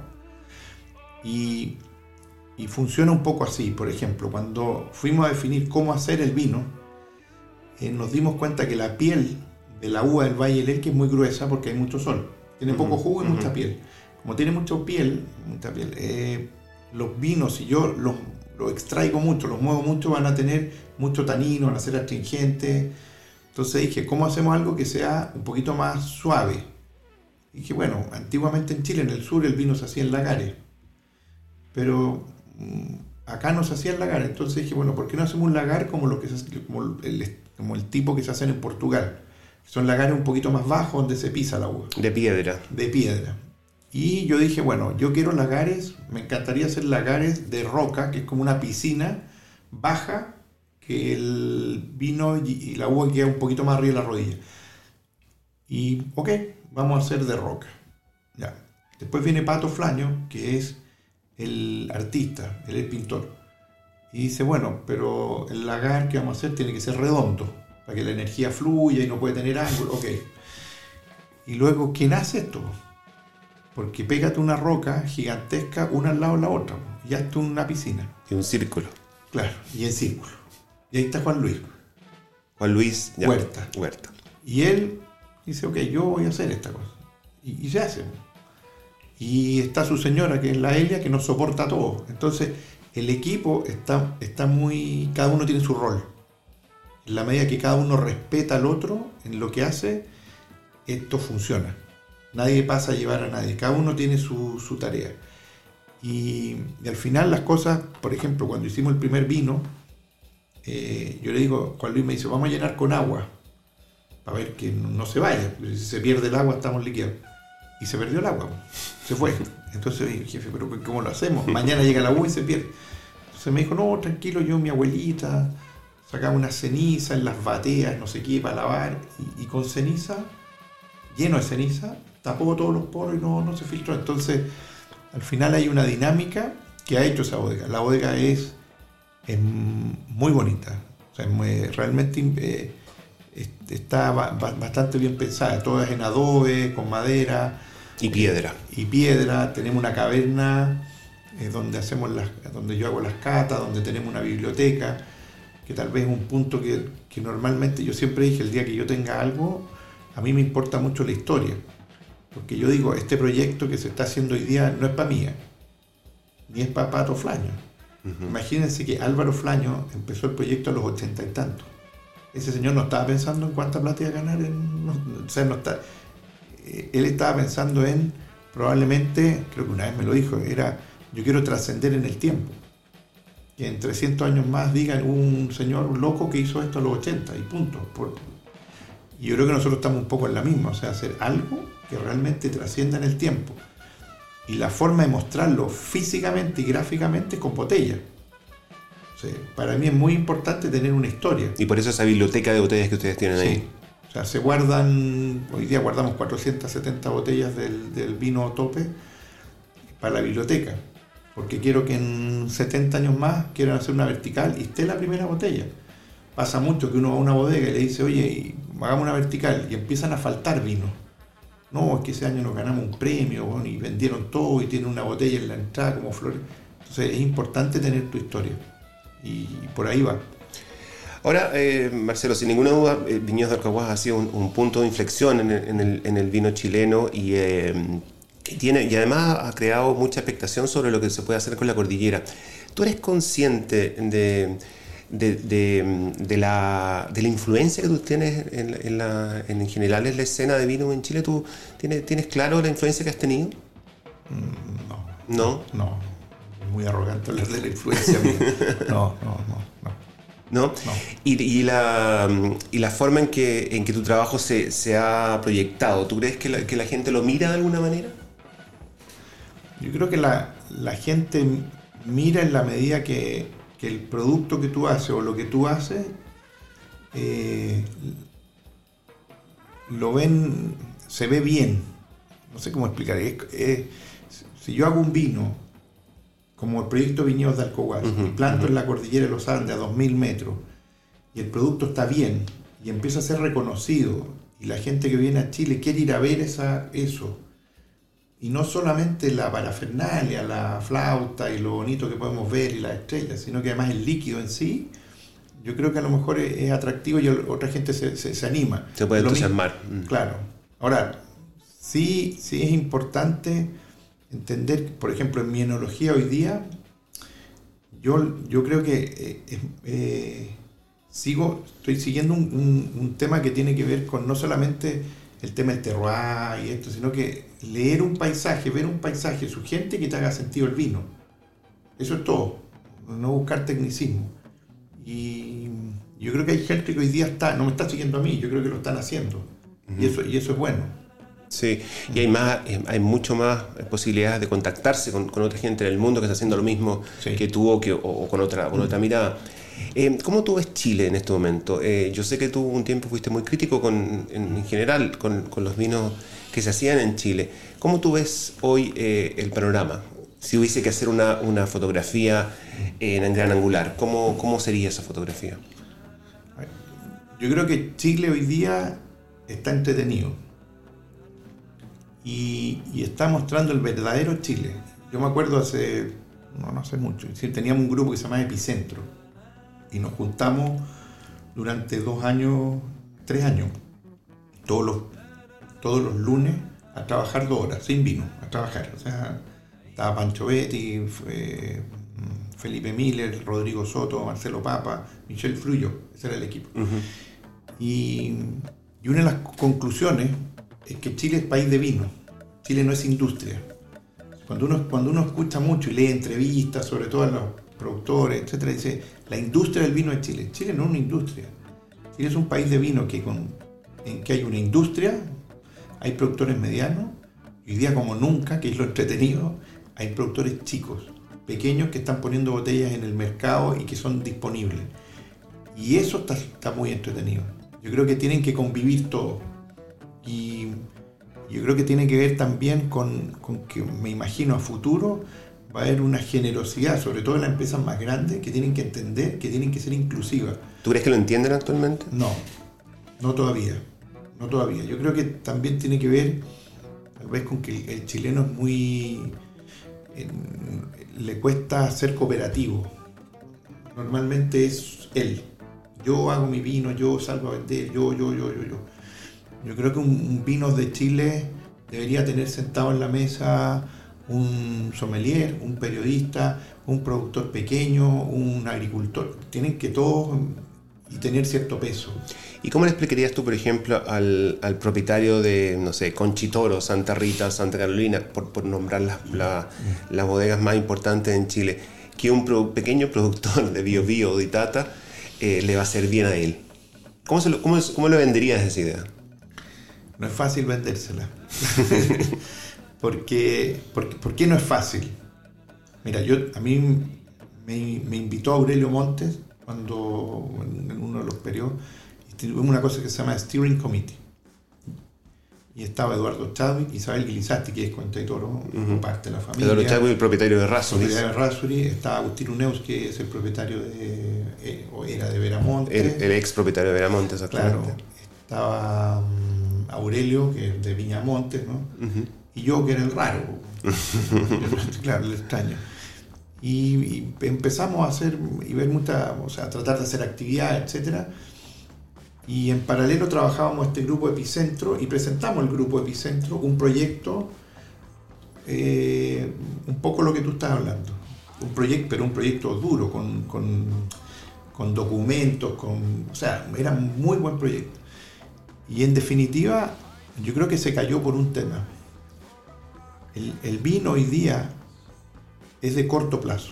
Y, y funciona un poco así. Por ejemplo, cuando fuimos a definir cómo hacer el vino, eh, nos dimos cuenta que la piel de la uva del Valle del Elqui es muy gruesa porque hay mucho sol. Tiene uh-huh, poco jugo y uh-huh. mucha piel. Como tiene mucha piel, mucha piel eh, los vinos, si yo los, los extraigo mucho, los muevo mucho, van a tener mucho tanino, van a ser astringentes. Entonces dije, ¿cómo hacemos algo que sea un poquito más suave? Y dije, bueno, antiguamente en Chile, en el sur, el vino se hacía en lagares, pero mmm, acá no se hacía en lagares. Entonces dije, bueno, ¿por qué no hacemos un lagar como, lo que se, como, el, como el tipo que se hacen en Portugal? Son lagares un poquito más bajos donde se pisa la uva. De piedra. De piedra. Y yo dije, bueno, yo quiero lagares, me encantaría hacer lagares de roca, que es como una piscina baja, que el vino y la uva queda un poquito más arriba de la rodilla. Y, ok, vamos a hacer de roca. Ya. Después viene Pato Flaño, que es el artista, él es el pintor. Y dice, bueno, pero el lagar que vamos a hacer tiene que ser redondo, para que la energía fluya y no puede tener ángulo. Ok. Y luego, ¿quién hace esto? Porque pégate una roca gigantesca una al lado de la otra, y hazte una piscina. Y un círculo. Claro, y en círculo. Y ahí está Juan Luis. Juan Luis ya, Huerta. Huerta. Y él dice, ok, yo voy a hacer esta cosa. Y, y se hace. Y está su señora, que es la Elia, que nos soporta todo. Entonces, el equipo está, está muy... Cada uno tiene su rol. En la medida que cada uno respeta al otro en lo que hace, esto funciona. Nadie pasa a llevar a nadie. Cada uno tiene su, su tarea. Y, y al final las cosas, por ejemplo, cuando hicimos el primer vino, eh, yo le digo, Juan Luis me dice, vamos a llenar con agua, para ver que no, no se vaya. Si se pierde el agua, estamos liquidados. Y se perdió el agua, se fue. Entonces dije, jefe, pero ¿cómo lo hacemos? Mañana llega el agua y se pierde. Entonces me dijo, no, tranquilo, yo, mi abuelita, sacaba una ceniza en las bateas, no sé qué, para lavar, y, y con ceniza, lleno de ceniza, tapó todos los poros y no, no se filtró. Entonces, al final hay una dinámica que ha hecho esa bodega. La bodega es, es muy bonita, o sea, es muy, realmente eh, está bastante bien pensada. Todo es en adobe, con madera. Y piedra. Y piedra. Tenemos una caverna eh, donde, hacemos las, donde yo hago las catas, donde tenemos una biblioteca, que tal vez es un punto que, que normalmente yo siempre dije, el día que yo tenga algo, a mí me importa mucho la historia. Porque yo digo, este proyecto que se está haciendo hoy día no es para mí, ni es para Pato Flaño. Uh-huh. Imagínense que Álvaro Flaño empezó el proyecto a los ochenta y tantos. Ese señor no estaba pensando en cuánta plata iba a ganar. En, no, o sea, no está, eh, él estaba pensando en, probablemente, creo que una vez me lo dijo, era, yo quiero trascender en el tiempo. Que en trescientos años más digan, un señor un loco que hizo esto a los ochenta y punto. Por, y yo creo que nosotros estamos un poco en la misma, o sea, hacer algo que realmente trascienda en el tiempo. Y la forma de mostrarlo físicamente y gráficamente es con botella. O sea, para mí es muy importante tener una historia. Y por eso esa biblioteca de botellas que ustedes tienen sí. ahí. O sea, se guardan, hoy día guardamos cuatrocientas setenta botellas del, del vino tope para la biblioteca. Porque quiero que en setenta años más quieran hacer una vertical y esté la primera botella. Pasa mucho que uno va a una bodega y le dice, oye, hagamos una vertical, y empiezan a faltar vinos. No, es que ese año nos ganamos un premio, bueno, y vendieron todo y tienen una botella en la entrada como flores. Entonces es importante tener tu historia. Y por ahí va. Ahora, eh, Marcelo, sin ninguna duda, eh, Viñedos de Arcahuas ha sido un, un punto de inflexión en el, en el, en el vino chileno y, eh, tiene, y además ha creado mucha expectación sobre lo que se puede hacer con la cordillera. ¿Tú eres consciente de, de, de, de, la, de la influencia que tú tienes en, en, la, en general en la escena de vino en Chile? ¿Tú tienes, tienes claro la influencia que has tenido? No. ¿No? No. Muy arrogante hablar de la influencia mía. No, no, no, no. ¿No? No. Y, y, la, y la forma en que, en que tu trabajo se, se ha proyectado, ¿tú crees que la, que la gente lo mira de alguna manera? Yo creo que la, la gente mira en la medida que, que el producto que tú haces o lo que tú haces eh, lo ven, se ve bien. No sé cómo explicar. Es, es, si yo hago un vino como el proyecto Viñedos de Arcahuas, uh-huh, y planto uh-huh. en la cordillera de los Andes a dos mil metros, y el producto está bien, y empieza a ser reconocido, y la gente que viene a Chile quiere ir a ver esa, eso, y no solamente la parafernalia, la flauta y lo bonito que podemos ver y las estrellas, sino que además el líquido en sí, yo creo que a lo mejor es, es atractivo y otra gente se, se, se anima. Se puede entusiasmar. Claro. Ahora, sí, sí es importante entender, por ejemplo, en mi enología hoy día, yo, yo creo que eh, eh, sigo, estoy siguiendo un, un, un tema que tiene que ver con no solamente el tema del terroir y esto, sino que leer un paisaje, ver un paisaje, su gente que te haga sentido el vino. Eso es todo, no buscar tecnicismo. Y yo creo que hay gente que hoy día está, no me está siguiendo a mí, yo creo que lo están haciendo. Uh-huh. Y eso, y eso es bueno. Sí, y hay más, hay mucho más posibilidades de contactarse con, con otra gente en el mundo que está haciendo lo mismo sí. que tú o, que, o, o con otra, con otra mirada. Eh, ¿Cómo tú ves Chile en este momento? Eh, yo sé que tú un tiempo fuiste muy crítico con, en, en general con, con los vinos que se hacían en Chile. ¿Cómo tú ves hoy eh, el panorama? Si hubiese que hacer una, una fotografía eh, en gran angular, ¿cómo, ¿cómo sería esa fotografía? Yo creo que Chile hoy día está entretenido y, y está mostrando el verdadero Chile. Yo me acuerdo hace, no, no hace mucho, teníamos un grupo que se llama Epicentro y nos juntamos durante dos años, tres años, todos los, todos los lunes a trabajar dos horas, sin vino, a trabajar. O sea, estaba Pancho Betti, eh, Felipe Miller, Rodrigo Soto, Marcelo Papa, Michel Frullo, ese era el equipo. Uh-huh. Y, y una de las conclusiones es que Chile es país de vino, Chile no es industria. Cuando uno, cuando uno escucha mucho y lee entrevistas, sobre todo a los productores, etcétera, dice, la industria del vino es Chile. Chile no es una industria. Chile es un país de vino que con, en que hay una industria, hay productores medianos, y hoy día como nunca, que es lo entretenido, hay productores chicos, pequeños que están poniendo botellas en el mercado y que son disponibles. Y eso está, está muy entretenido. Yo creo que tienen que convivir todos. Y yo creo que tiene que ver también con, con que me imagino a futuro va a haber una generosidad, sobre todo en las empresas más grandes, que tienen que entender que tienen que ser inclusivas. ¿Tú crees que lo entienden actualmente? No, no todavía. No todavía. Yo creo que también tiene que ver tal vez con que el, el chileno es muy... Eh, le cuesta ser cooperativo. Normalmente es él. Yo hago mi vino, yo salgo a vender, yo, yo, yo, yo, yo. Yo creo que un, un vino de Chile debería tener sentado en la mesa un sommelier, un periodista, un productor pequeño, un agricultor. Tienen que todos y tener cierto peso. ¿Y cómo le explicarías tú, por ejemplo, al, al propietario de, no sé, Conchitoro, Santa Rita, Santa Carolina, por, por nombrar las, la, las bodegas más importantes en Chile, que un pro, pequeño productor de Bio Bio o de Itata eh, le va a hacer bien a él? ¿Cómo, se lo, cómo, cómo le venderías esa idea? No es fácil vendérsela. porque, porque, ¿Por qué no es fácil? Mira, yo a mí me, me invitó Aurelio Montes cuando en, en uno de los periodos, tuvimos una cosa que se llama Steering Committee. Y estaba Eduardo Chadwick, Isabel Guilizasti, que es Cuenta y Toro, uh-huh. parte de la familia. Eduardo Chadwick, el propietario de Rasuri. El propietario de Rasuri. Estaba Agustín Uneus, que es el propietario de, eh, o era de Veramonte. El, el ex propietario de Veramonte, exactamente. Claro. Estaba um, Aurelio, que es de Viñamontes, ¿no? Uh-huh. Y yo, que era el raro. Claro, el extraño. Y, y empezamos a hacer y ver mucha, o sea, a tratar de hacer actividades, etcétera. Y en paralelo trabajábamos este grupo Epicentro y presentamos el grupo Epicentro, un proyecto, eh, un poco lo que tú estás hablando, un proyecto, pero un proyecto duro, con, con, con documentos, con, o sea, era un muy buen proyecto. Y en definitiva, yo creo que se cayó por un tema. El, el vino hoy día es de corto plazo.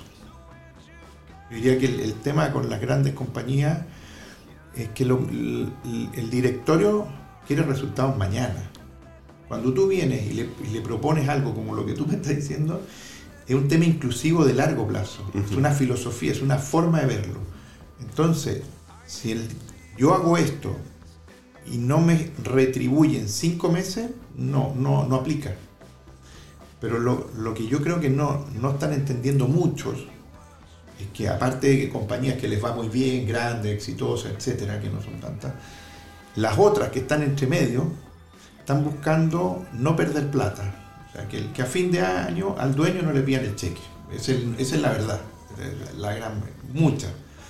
Yo diría que el, el tema con las grandes compañías es que lo, el, el directorio quiere resultados mañana. Cuando tú vienes y le, y le propones algo como lo que tú me estás diciendo, es un tema inclusivo de largo plazo. Uh-huh. Es una filosofía, es una forma de verlo. Entonces, si el, yo hago esto y no me retribuyen cinco meses, no, no, no aplica. Pero lo, lo que yo creo que no, no están entendiendo muchos es que aparte de que compañías que les va muy bien, grandes, exitosas, etcétera, que no son tantas, las otras que están entre medio están buscando no perder plata. O sea, que, que a fin de año al dueño no le pidan el cheque. Es el, esa es la verdad, la gran, mucha.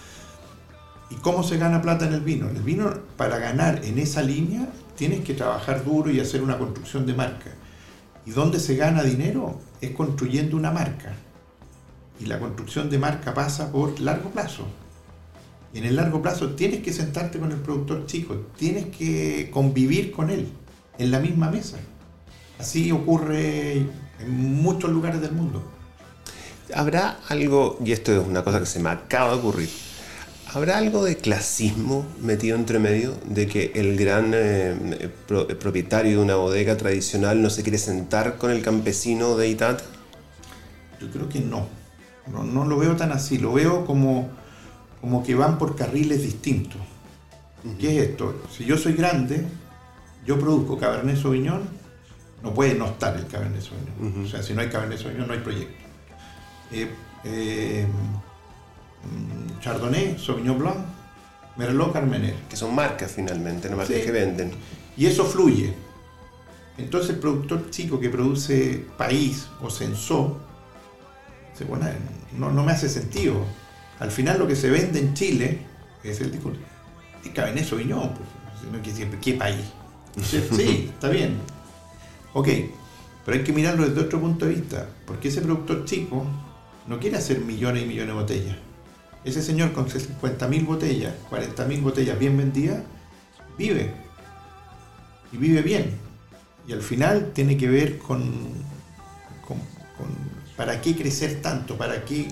¿Y cómo se gana plata en el vino? En el vino, para ganar en esa línea, tienes que trabajar duro y hacer una construcción de marca. ¿Y dónde se gana dinero? Es construyendo una marca. Y la construcción de marca pasa por largo plazo. Y en el largo plazo tienes que sentarte con el productor chico, tienes que convivir con él en la misma mesa. Así ocurre en muchos lugares del mundo. ¿Habrá algo, y esto es una cosa que se me acaba de ocurrir, ¿Habrá algo de clasismo metido entre medio? ¿De que el gran eh, pro, propietario de una bodega tradicional no se quiere sentar con el campesino de Itata? Yo creo que no. No, no lo veo tan así. Lo veo como, como que van por carriles distintos. Uh-huh. ¿Qué es esto? Si yo soy grande, yo produzco Cabernet Sauvignon, no puede no estar el Cabernet Sauvignon. Uh-huh. O sea, si no hay Cabernet Sauvignon, no hay proyecto. Eh, eh, Chardonnay, Sauvignon Blanc, Merlot, Carmener. Que son marcas finalmente, no marcas sí. que venden. Y eso fluye. Entonces el productor chico que produce País o Sensó, dice, bueno, no, no me hace sentido. Al final lo que se vende en Chile es el discurso. Es Cabernet Sauvignon, pues. ¿Qué, qué país? Sí, está bien. Ok, pero hay que mirarlo desde otro punto de vista, porque ese productor chico no quiere hacer millones y millones de botellas. Ese señor con cincuenta mil botellas, cuarenta mil botellas bien vendidas, vive. Y vive bien. Y al final tiene que ver con, con, con ¿para qué crecer tanto? ¿Para qué? Y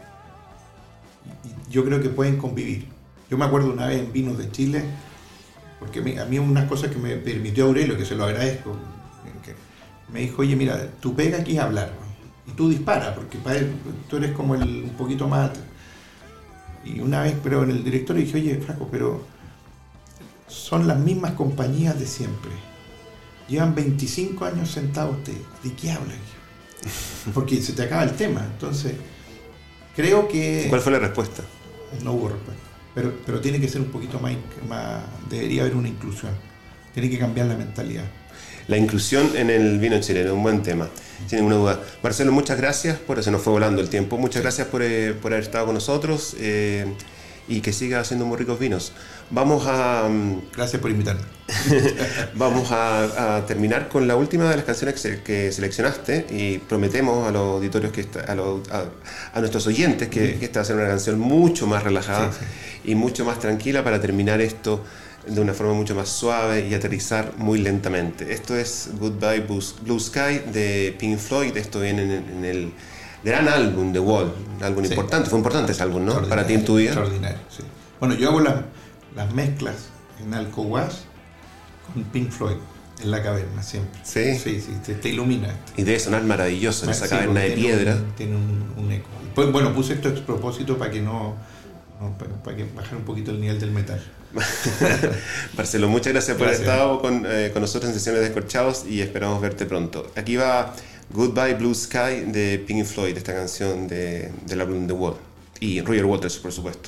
yo creo que pueden convivir. Yo me acuerdo una vez en Vinos de Chile, porque a mí unas cosas que me permitió Aurelio, que se lo agradezco, que me dijo, oye, mira, tu pega aquí es hablar, y tú dispara, porque para él, tú eres como el un poquito más... Y una vez, pero en el directorio dije, oye, Franco, pero son las mismas compañías de siempre. Llevan veinticinco años sentados ustedes. ¿De qué hablan? Porque se te acaba el tema. Entonces, creo que... ¿Cuál fue la respuesta? No hubo respuesta. Pero, pero tiene que ser un poquito más, más... Debería haber una inclusión. Tiene que cambiar la mentalidad. La inclusión en el vino chileno, un buen tema, sin ninguna duda. Marcelo, muchas gracias, por se nos fue volando el tiempo, muchas sí. gracias por, eh, por haber estado con nosotros eh, y que siga haciendo muy ricos vinos. Vamos a... Gracias por invitarme. Vamos a, a terminar con la última de las canciones que, se, que seleccionaste y prometemos a los auditorios, que está, a, los, a, a nuestros oyentes que, sí. que esta va a ser una canción mucho más relajada sí, sí. y mucho más tranquila para terminar esto de una forma mucho más suave y aterrizar muy lentamente. Esto es Goodbye Blue Sky de Pink Floyd. Esto viene en, en el gran álbum The Wall, un álbum sí. importante, fue importante ese álbum, ¿no? Para ti en tu vida. Extraordinario, sí. Bueno, yo hago las, las mezclas en Alcohuas con Pink Floyd en la caverna siempre. Sí, sí, sí te, te ilumina. Y debe sonar maravilloso en esa sí, caverna de tiene piedra. Un, tiene un, un eco. Pues, bueno, puse esto a propósito para que no, no para, para que bajar un poquito el nivel del metal. Marcelo, muchas gracias por gracias. haber estado con, eh, con nosotros en Sesiones de Descorchados y esperamos verte pronto. Aquí va Goodbye Blue Sky de Pink Floyd, esta canción de, del álbum The Wall, y Roger Waters, por supuesto.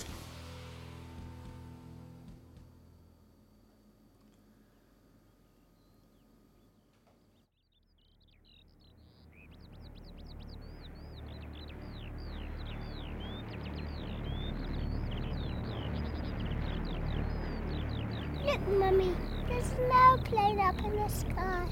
Look, Mummy, there's an airplane up in the sky.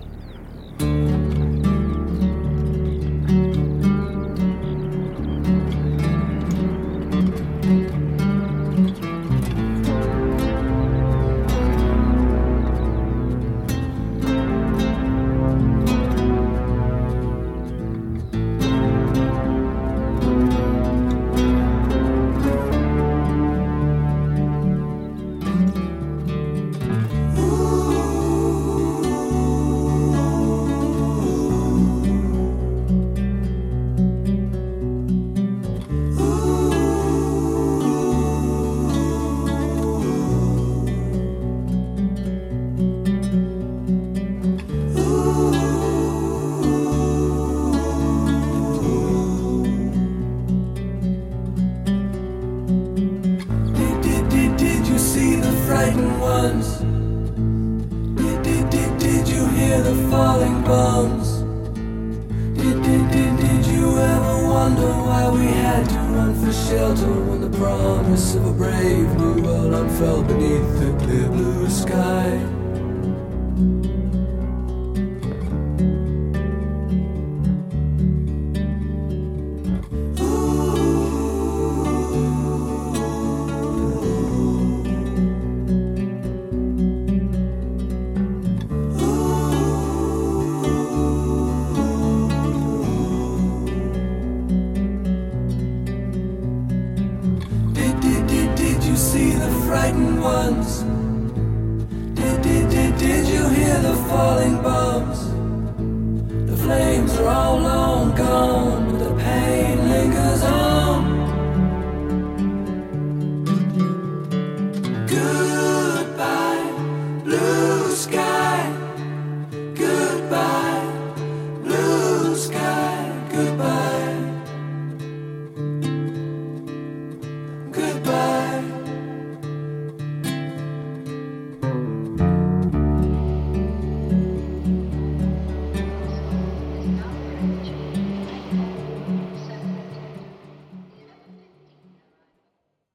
See ones. Did, did, did, did you hear the falling bombs? The flames are all low.